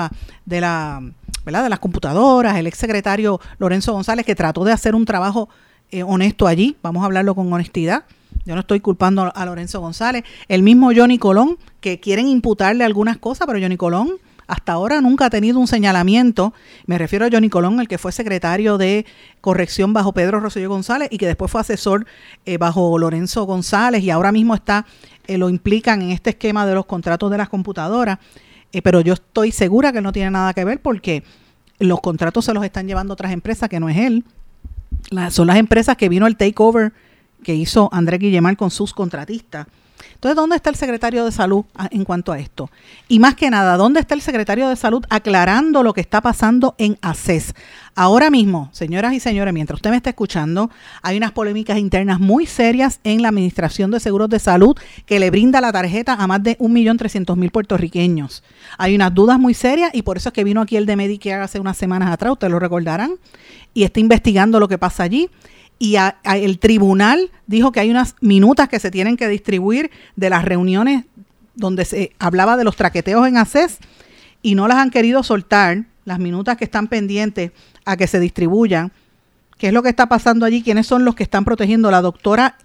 las computadoras, el exsecretario Lorenzo González, que trató de hacer un trabajo honesto allí. Vamos a hablarlo con honestidad. Yo no estoy culpando a Lorenzo González. El mismo Johnny Colón, que quieren imputarle algunas cosas, pero Johnny Colón hasta ahora nunca ha tenido un señalamiento. Me refiero a Johnny Colón, el que fue secretario de corrección bajo Pedro Rosselló González y que después fue asesor bajo Lorenzo González, y ahora mismo lo implican en este esquema de los contratos de las computadoras. Pero yo estoy segura que él no tiene nada que ver porque los contratos se los están llevando otras empresas que no es él. Son las empresas que vino el takeover que hizo Andrés Guillemard con sus contratistas. Entonces, ¿dónde está el secretario de Salud en cuanto a esto? Y más que nada, ¿dónde está el secretario de Salud aclarando lo que está pasando en ACES? Ahora mismo, señoras y señores, mientras usted me está escuchando, hay unas polémicas internas muy serias en la Administración de Seguros de Salud que le brinda la tarjeta a más de 1.300.000 puertorriqueños. Hay unas dudas muy serias y por eso es que vino aquí el de Medicare hace unas semanas atrás, ustedes lo recordarán, y está investigando lo que pasa allí. Y el tribunal dijo que hay unas minutas que se tienen que distribuir de las reuniones donde se hablaba de los traqueteos en ACES y no las han querido soltar, las minutas que están pendientes a que se distribuyan. ¿Qué es lo que está pasando allí? ¿Quiénes son los que están protegiendo? La doctora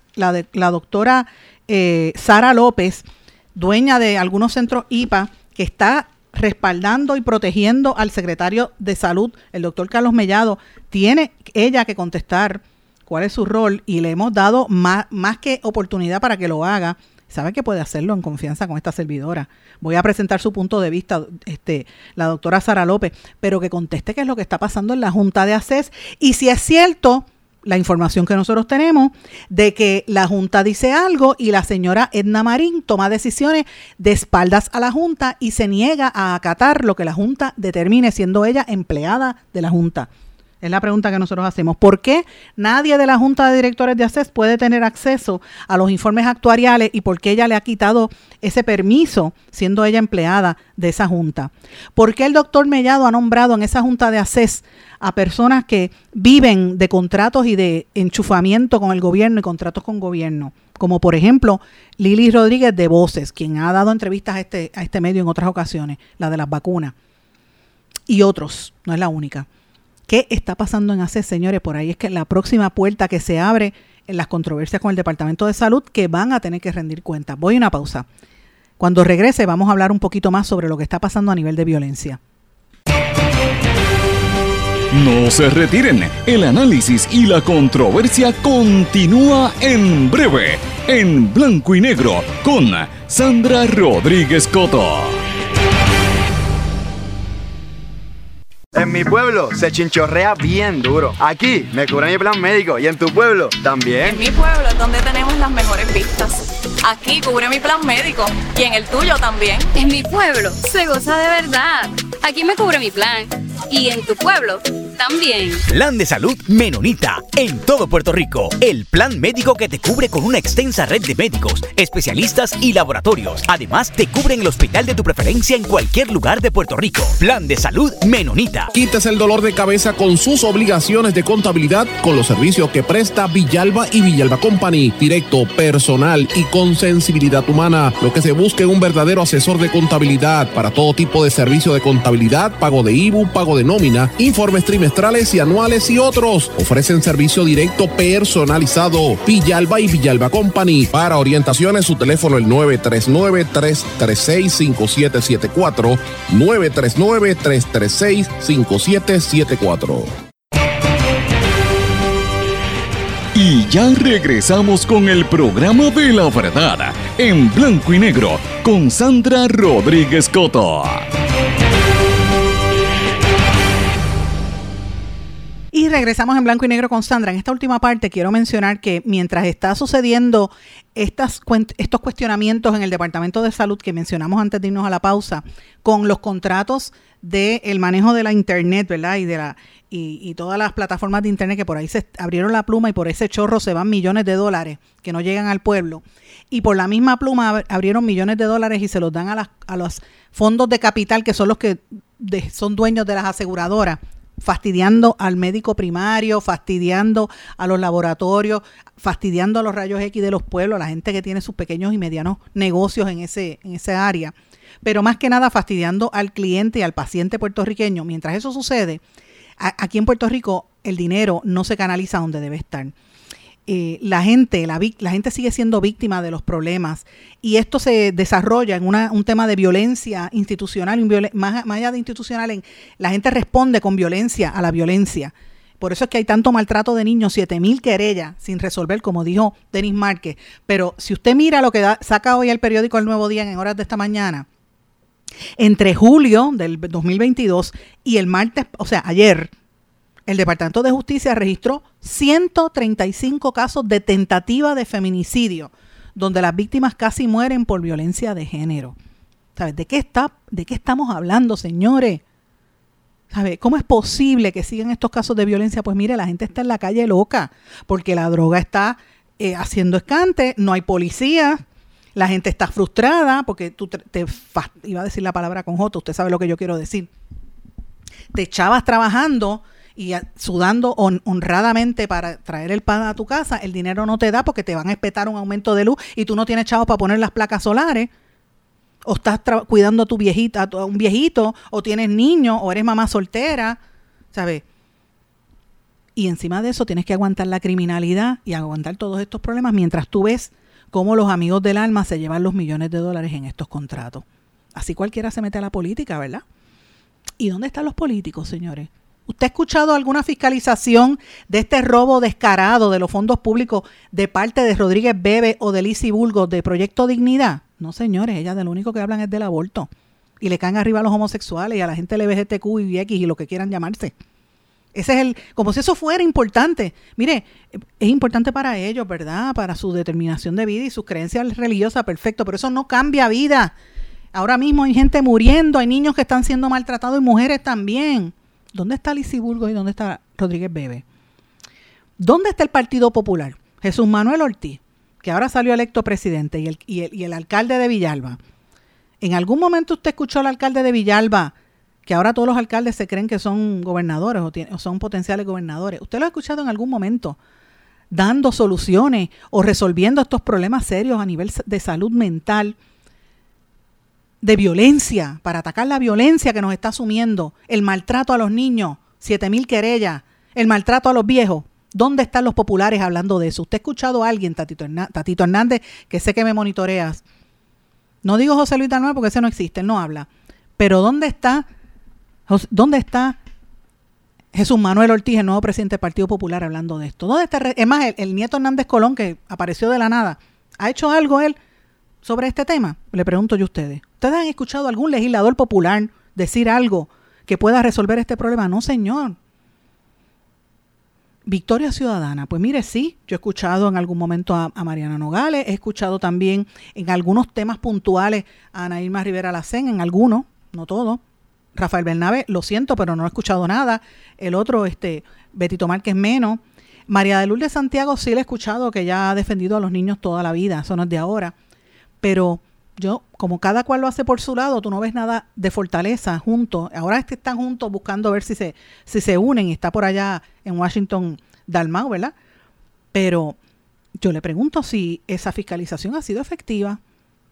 Sara López, dueña de algunos centros IPA, que está respaldando y protegiendo al secretario de Salud, el doctor Carlos Mellado. Tiene ella que contestar cuál es su rol y le hemos dado más que oportunidad para que lo haga. Sabe que puede hacerlo en confianza con esta servidora. Voy a presentar su punto de vista, la doctora Sara López, pero que conteste qué es lo que está pasando en la Junta de ACES y si es cierto la información que nosotros tenemos de que la Junta dice algo y la señora Edna Marín toma decisiones de espaldas a la Junta y se niega a acatar lo que la Junta determine, siendo ella empleada de la Junta. Es la pregunta que nosotros hacemos. ¿Por qué nadie de la Junta de Directores de ACES puede tener acceso a los informes actuariales y por qué ella le ha quitado ese permiso siendo ella empleada de esa junta? ¿Por qué el doctor Mellado ha nombrado en esa Junta de ACES a personas que viven de contratos y de enchufamiento con el gobierno y contratos con gobierno? Como por ejemplo Lili Rodríguez de Voces, quien ha dado entrevistas a este medio en otras ocasiones, la de las vacunas, y otros, no es la única. ¿Qué está pasando en ACES, señores? Por ahí es que la próxima puerta que se abre en las controversias con el Departamento de Salud, que van a tener que rendir cuentas. Voy a una pausa. Cuando regrese vamos a hablar un poquito más sobre lo que está pasando a nivel de violencia. No se retiren, el análisis y la controversia continúa en breve, en Blanco y Negro, con Sandra Rodríguez Coto. En mi pueblo se chinchorrea bien duro. Aquí me cubre mi plan médico y en tu pueblo también. En mi pueblo es donde tenemos las mejores vistas. Aquí cubre mi plan médico y en el tuyo también. En mi pueblo se goza de verdad. Aquí me cubre mi plan y en tu pueblo también. Plan de Salud Menonita en todo Puerto Rico. El plan médico que te cubre con una extensa red de médicos, especialistas y laboratorios. Además, te cubre en el hospital de tu preferencia en cualquier lugar de Puerto Rico. Plan de Salud Menonita. Quítese el dolor de cabeza con sus obligaciones de contabilidad con los servicios que presta Villalba y Villalba Company. Directo, personal y con sensibilidad humana. Lo que se busca es un verdadero asesor de contabilidad para todo tipo de servicio de contabilidad, pago de IBU, pago de nómina, informes trimestrales y anuales y otros. Ofrecen servicio directo personalizado. Villalba y Villalba Company. Para orientaciones, su teléfono el 939-336-5774. 939-336-5774. Y ya regresamos con el programa de la verdad, en Blanco y Negro, con Sandra Rodríguez Coto. Y regresamos en Blanco y Negro con Sandra. En esta última parte quiero mencionar que mientras está sucediendo estos cuestionamientos en el Departamento de Salud que mencionamos antes de irnos a la pausa, con los contratos del manejo de la Internet, ¿verdad? Y todas las plataformas de Internet que por ahí se abrieron la pluma y por ese chorro se van millones de dólares que no llegan al pueblo. Y por la misma pluma abrieron millones de dólares y se los dan a los fondos de capital que son los que son dueños de las aseguradoras, fastidiando al médico primario, fastidiando a los laboratorios, fastidiando a los rayos X de los pueblos, a la gente que tiene sus pequeños y medianos negocios en esa área. Pero más que nada fastidiando al cliente y al paciente puertorriqueño. Mientras eso sucede, aquí en Puerto Rico el dinero no se canaliza donde debe estar. La gente sigue siendo víctima de los problemas y esto se desarrolla en un tema de violencia institucional, más allá de institucional, la gente responde con violencia a la violencia. Por eso es que hay tanto maltrato de niños, 7,000 querellas sin resolver, como dijo Denis Márquez. Pero si usted mira lo que saca hoy el periódico El Nuevo Día en horas de esta mañana, entre julio del 2022 y el martes, o sea, ayer, el Departamento de Justicia registró 135 casos de tentativa de feminicidio, donde las víctimas casi mueren por violencia de género. ¿Sabes? ¿De qué estamos hablando, señores? ¿Sabes? ¿Cómo es posible que sigan estos casos de violencia? Pues mire, la gente está en la calle loca, porque la droga está haciendo escante, no hay policía, la gente está frustrada, porque iba a decir la palabra con J, usted sabe lo que yo quiero decir. Te echabas trabajando y sudando honradamente para traer el pan a tu casa, el dinero no te da porque te van a espetar un aumento de luz y tú no tienes chavos para poner las placas solares, o estás cuidando a un viejito, o tienes niños, o eres mamá soltera, ¿sabes? Y encima de eso tienes que aguantar la criminalidad y aguantar todos estos problemas mientras tú ves cómo los amigos del alma se llevan los millones de dólares en estos contratos. Así cualquiera se mete a la política, ¿verdad? ¿Y dónde están los políticos, señores? ¿Usted ha escuchado alguna fiscalización de este robo descarado de los fondos públicos de parte de Rodríguez Bebe o de Lizy Bulgo de Proyecto Dignidad? No, señores, ellas de lo único que hablan es del aborto. Y le caen arriba a los homosexuales y a la gente LGBTQ y X y lo que quieran llamarse. Ese es como si eso fuera importante. Mire, es importante para ellos, ¿verdad? Para su determinación de vida y sus creencias religiosas, perfecto, pero eso no cambia vida. Ahora mismo hay gente muriendo, hay niños que están siendo maltratados y mujeres también. ¿Dónde está Lizy Burgos y dónde está Rodríguez Bebe? ¿Dónde está el Partido Popular? Jesús Manuel Ortiz, que ahora salió electo presidente, y el alcalde de Villalba. ¿En algún momento usted escuchó al alcalde de Villalba, que ahora todos los alcaldes se creen que son gobernadores o son potenciales gobernadores? ¿Usted lo ha escuchado en algún momento dando soluciones o resolviendo estos problemas serios a nivel de salud mental, de violencia, para atacar la violencia que nos está asumiendo, el maltrato a los niños, 7,000 querellas, el maltrato a los viejos? ¿Dónde están los populares hablando de eso? ¿Usted ha escuchado a alguien, Tatito Hernández, que sé que me monitoreas? No digo José Luis Dalmau porque ese no existe, él no habla. Pero ¿dónde está Jesús Manuel Ortiz, el nuevo presidente del Partido Popular, hablando de esto? ¿Dónde está? Es más, el nieto Hernández Colón, que apareció de la nada, ¿ha hecho algo él sobre este tema? Le pregunto yo a ustedes. ¿Ustedes han escuchado a algún legislador popular decir algo que pueda resolver este problema? No, señor. Victoria Ciudadana, pues mire, sí, yo he escuchado en algún momento a Mariana Nogales, he escuchado también en algunos temas puntuales a Ana Irma Rivera Lacén, en algunos, no todos. Rafael Bernabe, lo siento, pero no he escuchado nada. El otro, Betito Márquez menos. María de Lourdes Santiago sí le he escuchado, que ya ha defendido a los niños toda la vida, eso no es de ahora. Pero yo, como cada cual lo hace por su lado, tú no ves nada de fortaleza juntos. Ahora están juntos buscando ver si se unen, y está por allá en Washington Dalmau, ¿verdad? Pero yo le pregunto si esa fiscalización ha sido efectiva.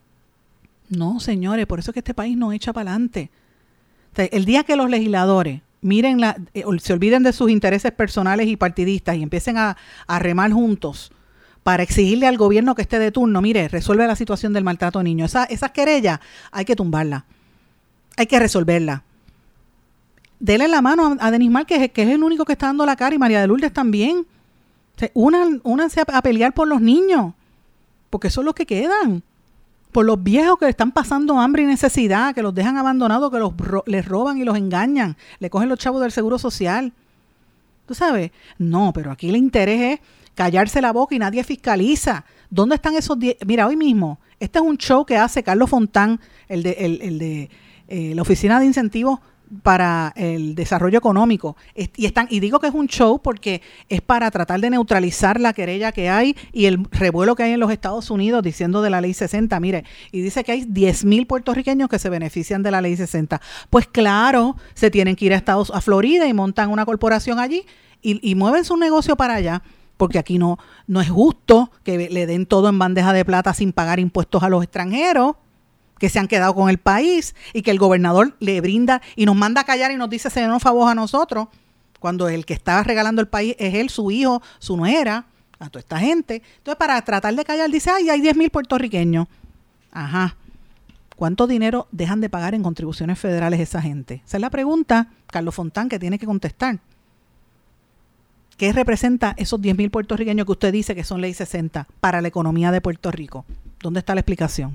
No, señores, por eso es que este país no echa para adelante. O sea, el día que los legisladores miren se olviden de sus intereses personales y partidistas y empiecen a remar juntos para exigirle al gobierno que esté de turno, mire, resuelve la situación del maltrato de niños. Esas querellas hay que tumbarlas, hay que resolverlas. Dele la mano a Denis Márquez, que es el único que está dando la cara, y María de Lourdes también. O sea, únanse a pelear por los niños, porque son los que quedan. Por los viejos que están pasando hambre y necesidad, que los dejan abandonados, que les roban y los engañan, le cogen los chavos del Seguro Social. ¿Tú sabes? No, pero aquí el interés es callarse la boca y nadie fiscaliza. ¿Dónde están esos 10? Mira, hoy mismo, este es un show que hace Carlos Fontán, el de la Oficina de Incentivos para el Desarrollo Económico. Y digo que es un show porque es para tratar de neutralizar la querella que hay y el revuelo que hay en los Estados Unidos diciendo de la Ley 60. Mire, y dice que hay 10,000 puertorriqueños que se benefician de la Ley 60. Pues claro, se tienen que ir a Florida y montan una corporación allí y mueven su negocio para allá, porque aquí no es justo que le den todo en bandeja de plata sin pagar impuestos a los extranjeros que se han quedado con el país, y que el gobernador le brinda y nos manda a callar y nos dice hacernos favor a nosotros, cuando el que está regalando el país es él, su hijo, su nuera, a toda esta gente. Entonces, para tratar de callar, dice, ay, hay 10,000 puertorriqueños. Ajá. ¿Cuánto dinero dejan de pagar en contribuciones federales esa gente? Esa es la pregunta, Carlos Fontán, que tiene que contestar. ¿Qué representa esos 10,000 puertorriqueños que usted dice que son Ley 60 para la economía de Puerto Rico? ¿Dónde está la explicación?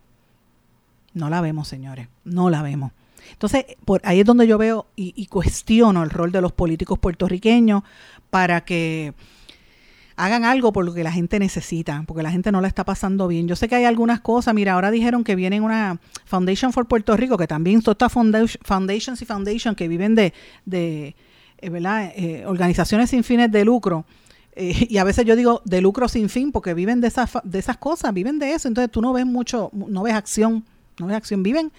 No la vemos, señores, no la vemos. Entonces, por ahí es donde yo veo y cuestiono el rol de los políticos puertorriqueños para que hagan algo por lo que la gente necesita, porque la gente no la está pasando bien. Yo sé que hay algunas cosas, mira, ahora dijeron que viene una Foundation for Puerto Rico, que también todas estas foundations que viven de ¿verdad? Organizaciones sin fines de lucro. Y a veces yo digo de lucro sin fin, porque viven de esas cosas, viven de eso. Entonces tú no ves acción, viven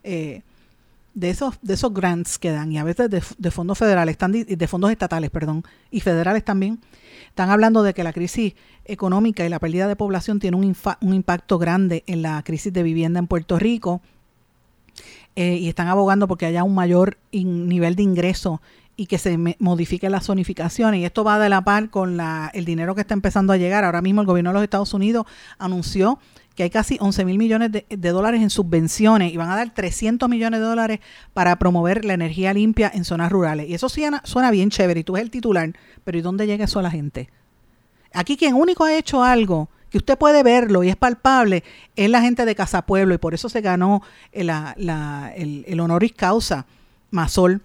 de esos grants que dan, y a veces de fondos federales, de fondos estatales, y federales también. Están hablando de que la crisis económica y la pérdida de población tiene un impacto grande en la crisis de vivienda en Puerto Rico, y están abogando porque haya un mayor nivel de ingreso y que se modifiquen las zonificaciones, y esto va de la par con el dinero que está empezando a llegar. Ahora mismo el gobierno de los Estados Unidos anunció que hay casi 11,000 millones de dólares en subvenciones, y van a dar 300 millones de dólares para promover la energía limpia en zonas rurales. Y eso suena bien chévere, y tú ves el titular, pero ¿y dónde llega eso a la gente? Aquí quien único ha hecho algo que usted puede verlo y es palpable es la gente de Casa Pueblo, y por eso se ganó el honoris causa Masol.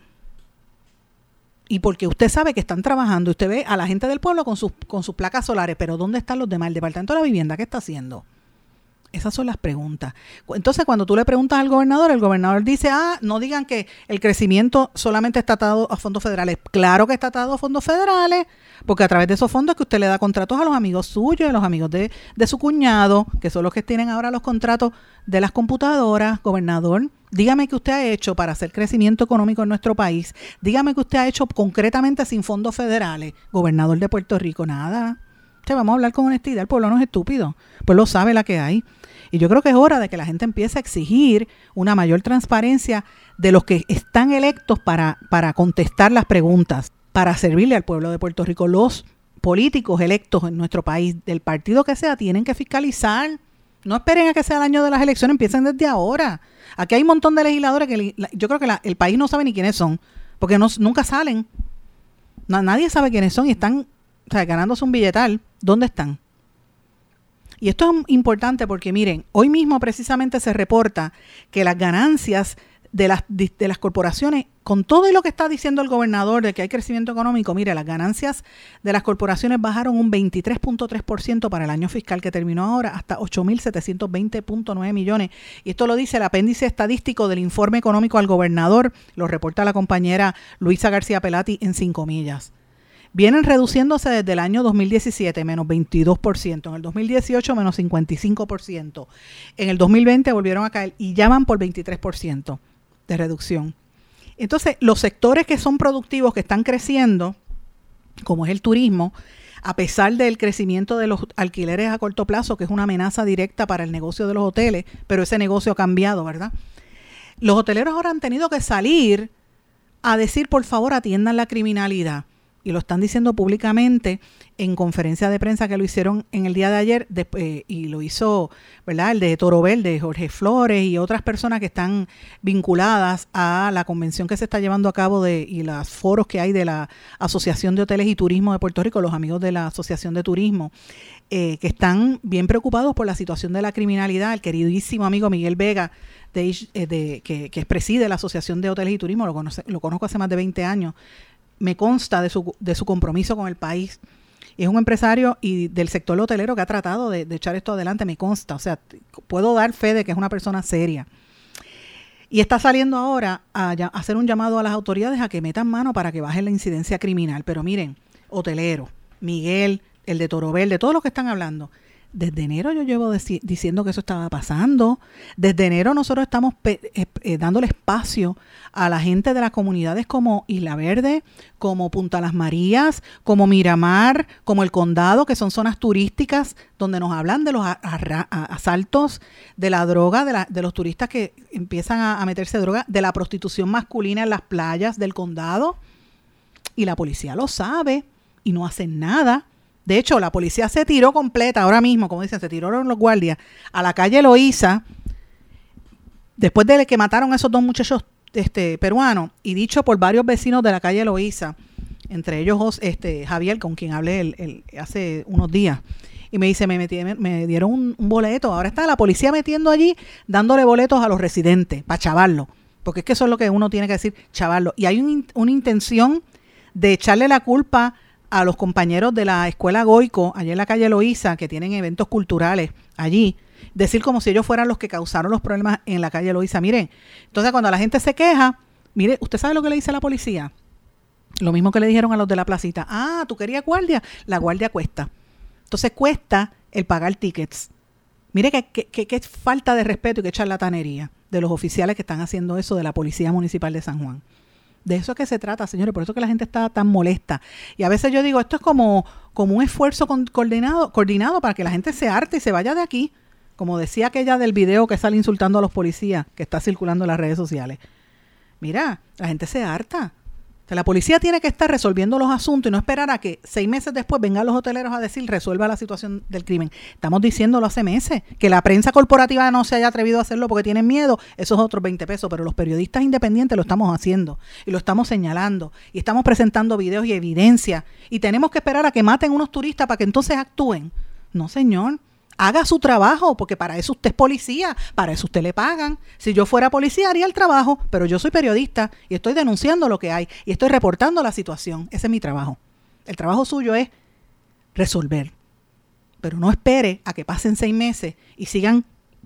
Y porque usted sabe que están trabajando, usted ve a la gente del pueblo con sus placas solares, pero ¿dónde están los demás? El Departamento de la Vivienda, ¿qué está haciendo? Esas son las preguntas. Entonces, cuando tú le preguntas al gobernador, el gobernador dice, no digan que el crecimiento solamente está atado a fondos federales. Claro que está atado a fondos federales, porque a través de esos fondos que usted le da contratos a los amigos suyos, a los amigos de su cuñado, que son los que tienen ahora los contratos de las computadoras. Gobernador, dígame qué usted ha hecho para hacer crecimiento económico en nuestro país. Dígame qué usted ha hecho concretamente sin fondos federales. Gobernador de Puerto Rico, nada. Vamos a hablar con honestidad, el pueblo no es estúpido, el pueblo sabe la que hay. Y yo creo que es hora de que la gente empiece a exigir una mayor transparencia de los que están electos para contestar las preguntas, para servirle al pueblo de Puerto Rico. Los políticos electos en nuestro país, del partido que sea, tienen que fiscalizar. No esperen a que sea el año de las elecciones, empiecen desde ahora. Aquí hay un montón de legisladores que yo creo que el país no sabe ni quiénes son, porque nunca salen. Nadie sabe quiénes son y están ganándose un billetal. ¿Dónde están? Y esto es importante porque, miren, hoy mismo precisamente se reporta que las ganancias de las corporaciones, con todo lo que está diciendo el gobernador de que hay crecimiento económico, mire, las ganancias de las corporaciones bajaron un 23.3% para el año fiscal que terminó ahora, hasta 8.720.9 millones. Y esto lo dice el apéndice estadístico del informe económico al gobernador, lo reporta la compañera Luisa García Pelati en 5 millas. Vienen reduciéndose desde el año 2017, menos 22%, en el 2018 menos 55%, en el 2020 volvieron a caer y ya van por 23% de reducción. Entonces, los sectores que son productivos, que están creciendo, como es el turismo, a pesar del crecimiento de los alquileres a corto plazo, que es una amenaza directa para el negocio de los hoteles, pero ese negocio ha cambiado, ¿verdad? Los hoteleros ahora han tenido que salir a decir, por favor, atiendan la criminalidad. Y lo están diciendo públicamente en conferencia de prensa que lo hicieron en el día de ayer, y lo hizo, ¿verdad?, el de Toro Verde, Jorge Flores y otras personas que están vinculadas a la convención que se está llevando a cabo y los foros que hay de la Asociación de Hoteles y Turismo de Puerto Rico, los amigos de la Asociación de Turismo, que están bien preocupados por la situación de la criminalidad. El queridísimo amigo Miguel Vega, que preside la Asociación de Hoteles y Turismo, lo conozco hace más de 20 años, me consta de su compromiso con el país. Es un empresario y del sector hotelero que ha tratado de echar esto adelante, me consta. O sea, puedo dar fe de que es una persona seria. Y está saliendo ahora a hacer un llamado a las autoridades a que metan mano para que baje la incidencia criminal. Pero miren, hotelero, Miguel, el de Toro Verde, todos los que están hablando, desde enero yo llevo diciendo que eso estaba pasando. Desde enero nosotros estamos dándole espacio a la gente de las comunidades como Isla Verde, como Punta Las Marías, como Miramar, como El Condado, que son zonas turísticas donde nos hablan de los asaltos, de la droga, de los turistas que empiezan a meterse droga, de la prostitución masculina en las playas del condado. Y la policía lo sabe y no hacen nada. De hecho, la policía se tiró completa ahora mismo, como dicen, se tiraron los guardias a la calle Loíza, después de que mataron a esos dos muchachos peruanos, y dicho por varios vecinos de la calle Loíza, entre ellos Javier, con quien hablé hace unos días, y me dice, me dieron un boleto. Ahora está la policía metiendo allí, dándole boletos a los residentes, para chavarlo, porque es que eso es lo que uno tiene que decir, chavarlo. Y hay una intención de echarle la culpa a los compañeros de la escuela Goico, allá en la calle Loíza, que tienen eventos culturales allí, decir como si ellos fueran los que causaron los problemas en la calle Loíza. Miren, entonces cuando la gente se queja, mire, ¿usted sabe lo que le dice la policía? Lo mismo que le dijeron a los de la placita. ¿Tú querías guardia? La guardia cuesta. Entonces cuesta el pagar tickets. Mire qué falta de respeto y qué charlatanería de los oficiales que están haciendo eso de la Policía Municipal de San Juan. De eso es que se trata, señores, por eso que la gente está tan molesta. Y a veces yo digo, esto es como un esfuerzo coordinado para que la gente se harte y se vaya de aquí. Como decía aquella del video que sale insultando a los policías, que está circulando en las redes sociales. Mira, la gente se harta. O sea, la policía tiene que estar resolviendo los asuntos y no esperar a que 6 meses después vengan los hoteleros a decir resuelva la situación del crimen. Estamos diciéndolo hace meses. Que la prensa corporativa no se haya atrevido a hacerlo porque tienen miedo, esos otros 20 pesos. Pero los periodistas independientes lo estamos haciendo y lo estamos señalando y estamos presentando videos y evidencia. Y tenemos que esperar a que maten unos turistas para que entonces actúen. No, señor. Haga su trabajo, porque para eso usted es policía, para eso usted le pagan. Si yo fuera policía haría el trabajo, pero yo soy periodista y estoy denunciando lo que hay y estoy reportando la situación. Ese es mi trabajo. El trabajo suyo es resolver, pero no espere a que pasen 6 meses y sigan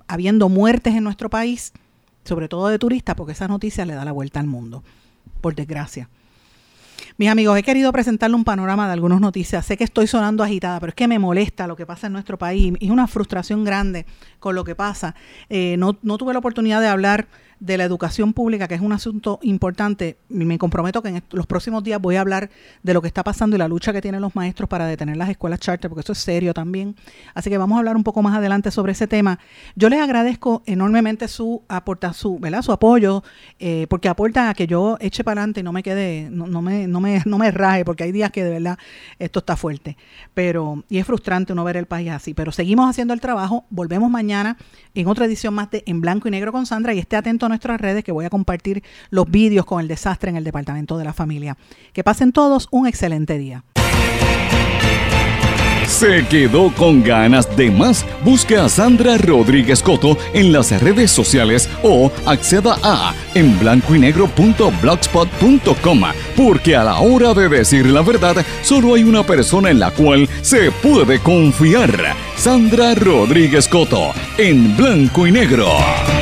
habiendo muertes en nuestro país, sobre todo de turistas, porque esa noticia le da la vuelta al mundo, por desgracia. Mis amigos, he querido presentarle un panorama de algunas noticias. Sé que estoy sonando agitada, pero es que me molesta lo que pasa en nuestro país. Es una frustración grande con lo que pasa. No tuve la oportunidad de hablar de la educación pública, que es un asunto importante. Me comprometo que en los próximos días voy a hablar de lo que está pasando y la lucha que tienen los maestros para detener las escuelas charter, porque eso es serio también. Así que vamos a hablar un poco más adelante sobre ese tema. Yo les agradezco enormemente su apoyo, porque aporta a que yo eche para adelante y no me quede, no me raje, porque hay días que de verdad esto está fuerte. Y es frustrante uno ver el país así. Pero seguimos haciendo el trabajo. Volvemos mañana en otra edición más de En Blanco y Negro con Sandra, y esté atento a nuestras redes, que voy a compartir los vídeos con el desastre en el Departamento de la Familia. Que pasen todos un excelente día. ¿Se quedó con ganas de más? Busque a Sandra Rodríguez Coto en las redes sociales o acceda a enblancoynegro.blogspot.com, porque a la hora de decir la verdad, solo hay una persona en la cual se puede confiar. Sandra Rodríguez Coto, en Blanco y Negro.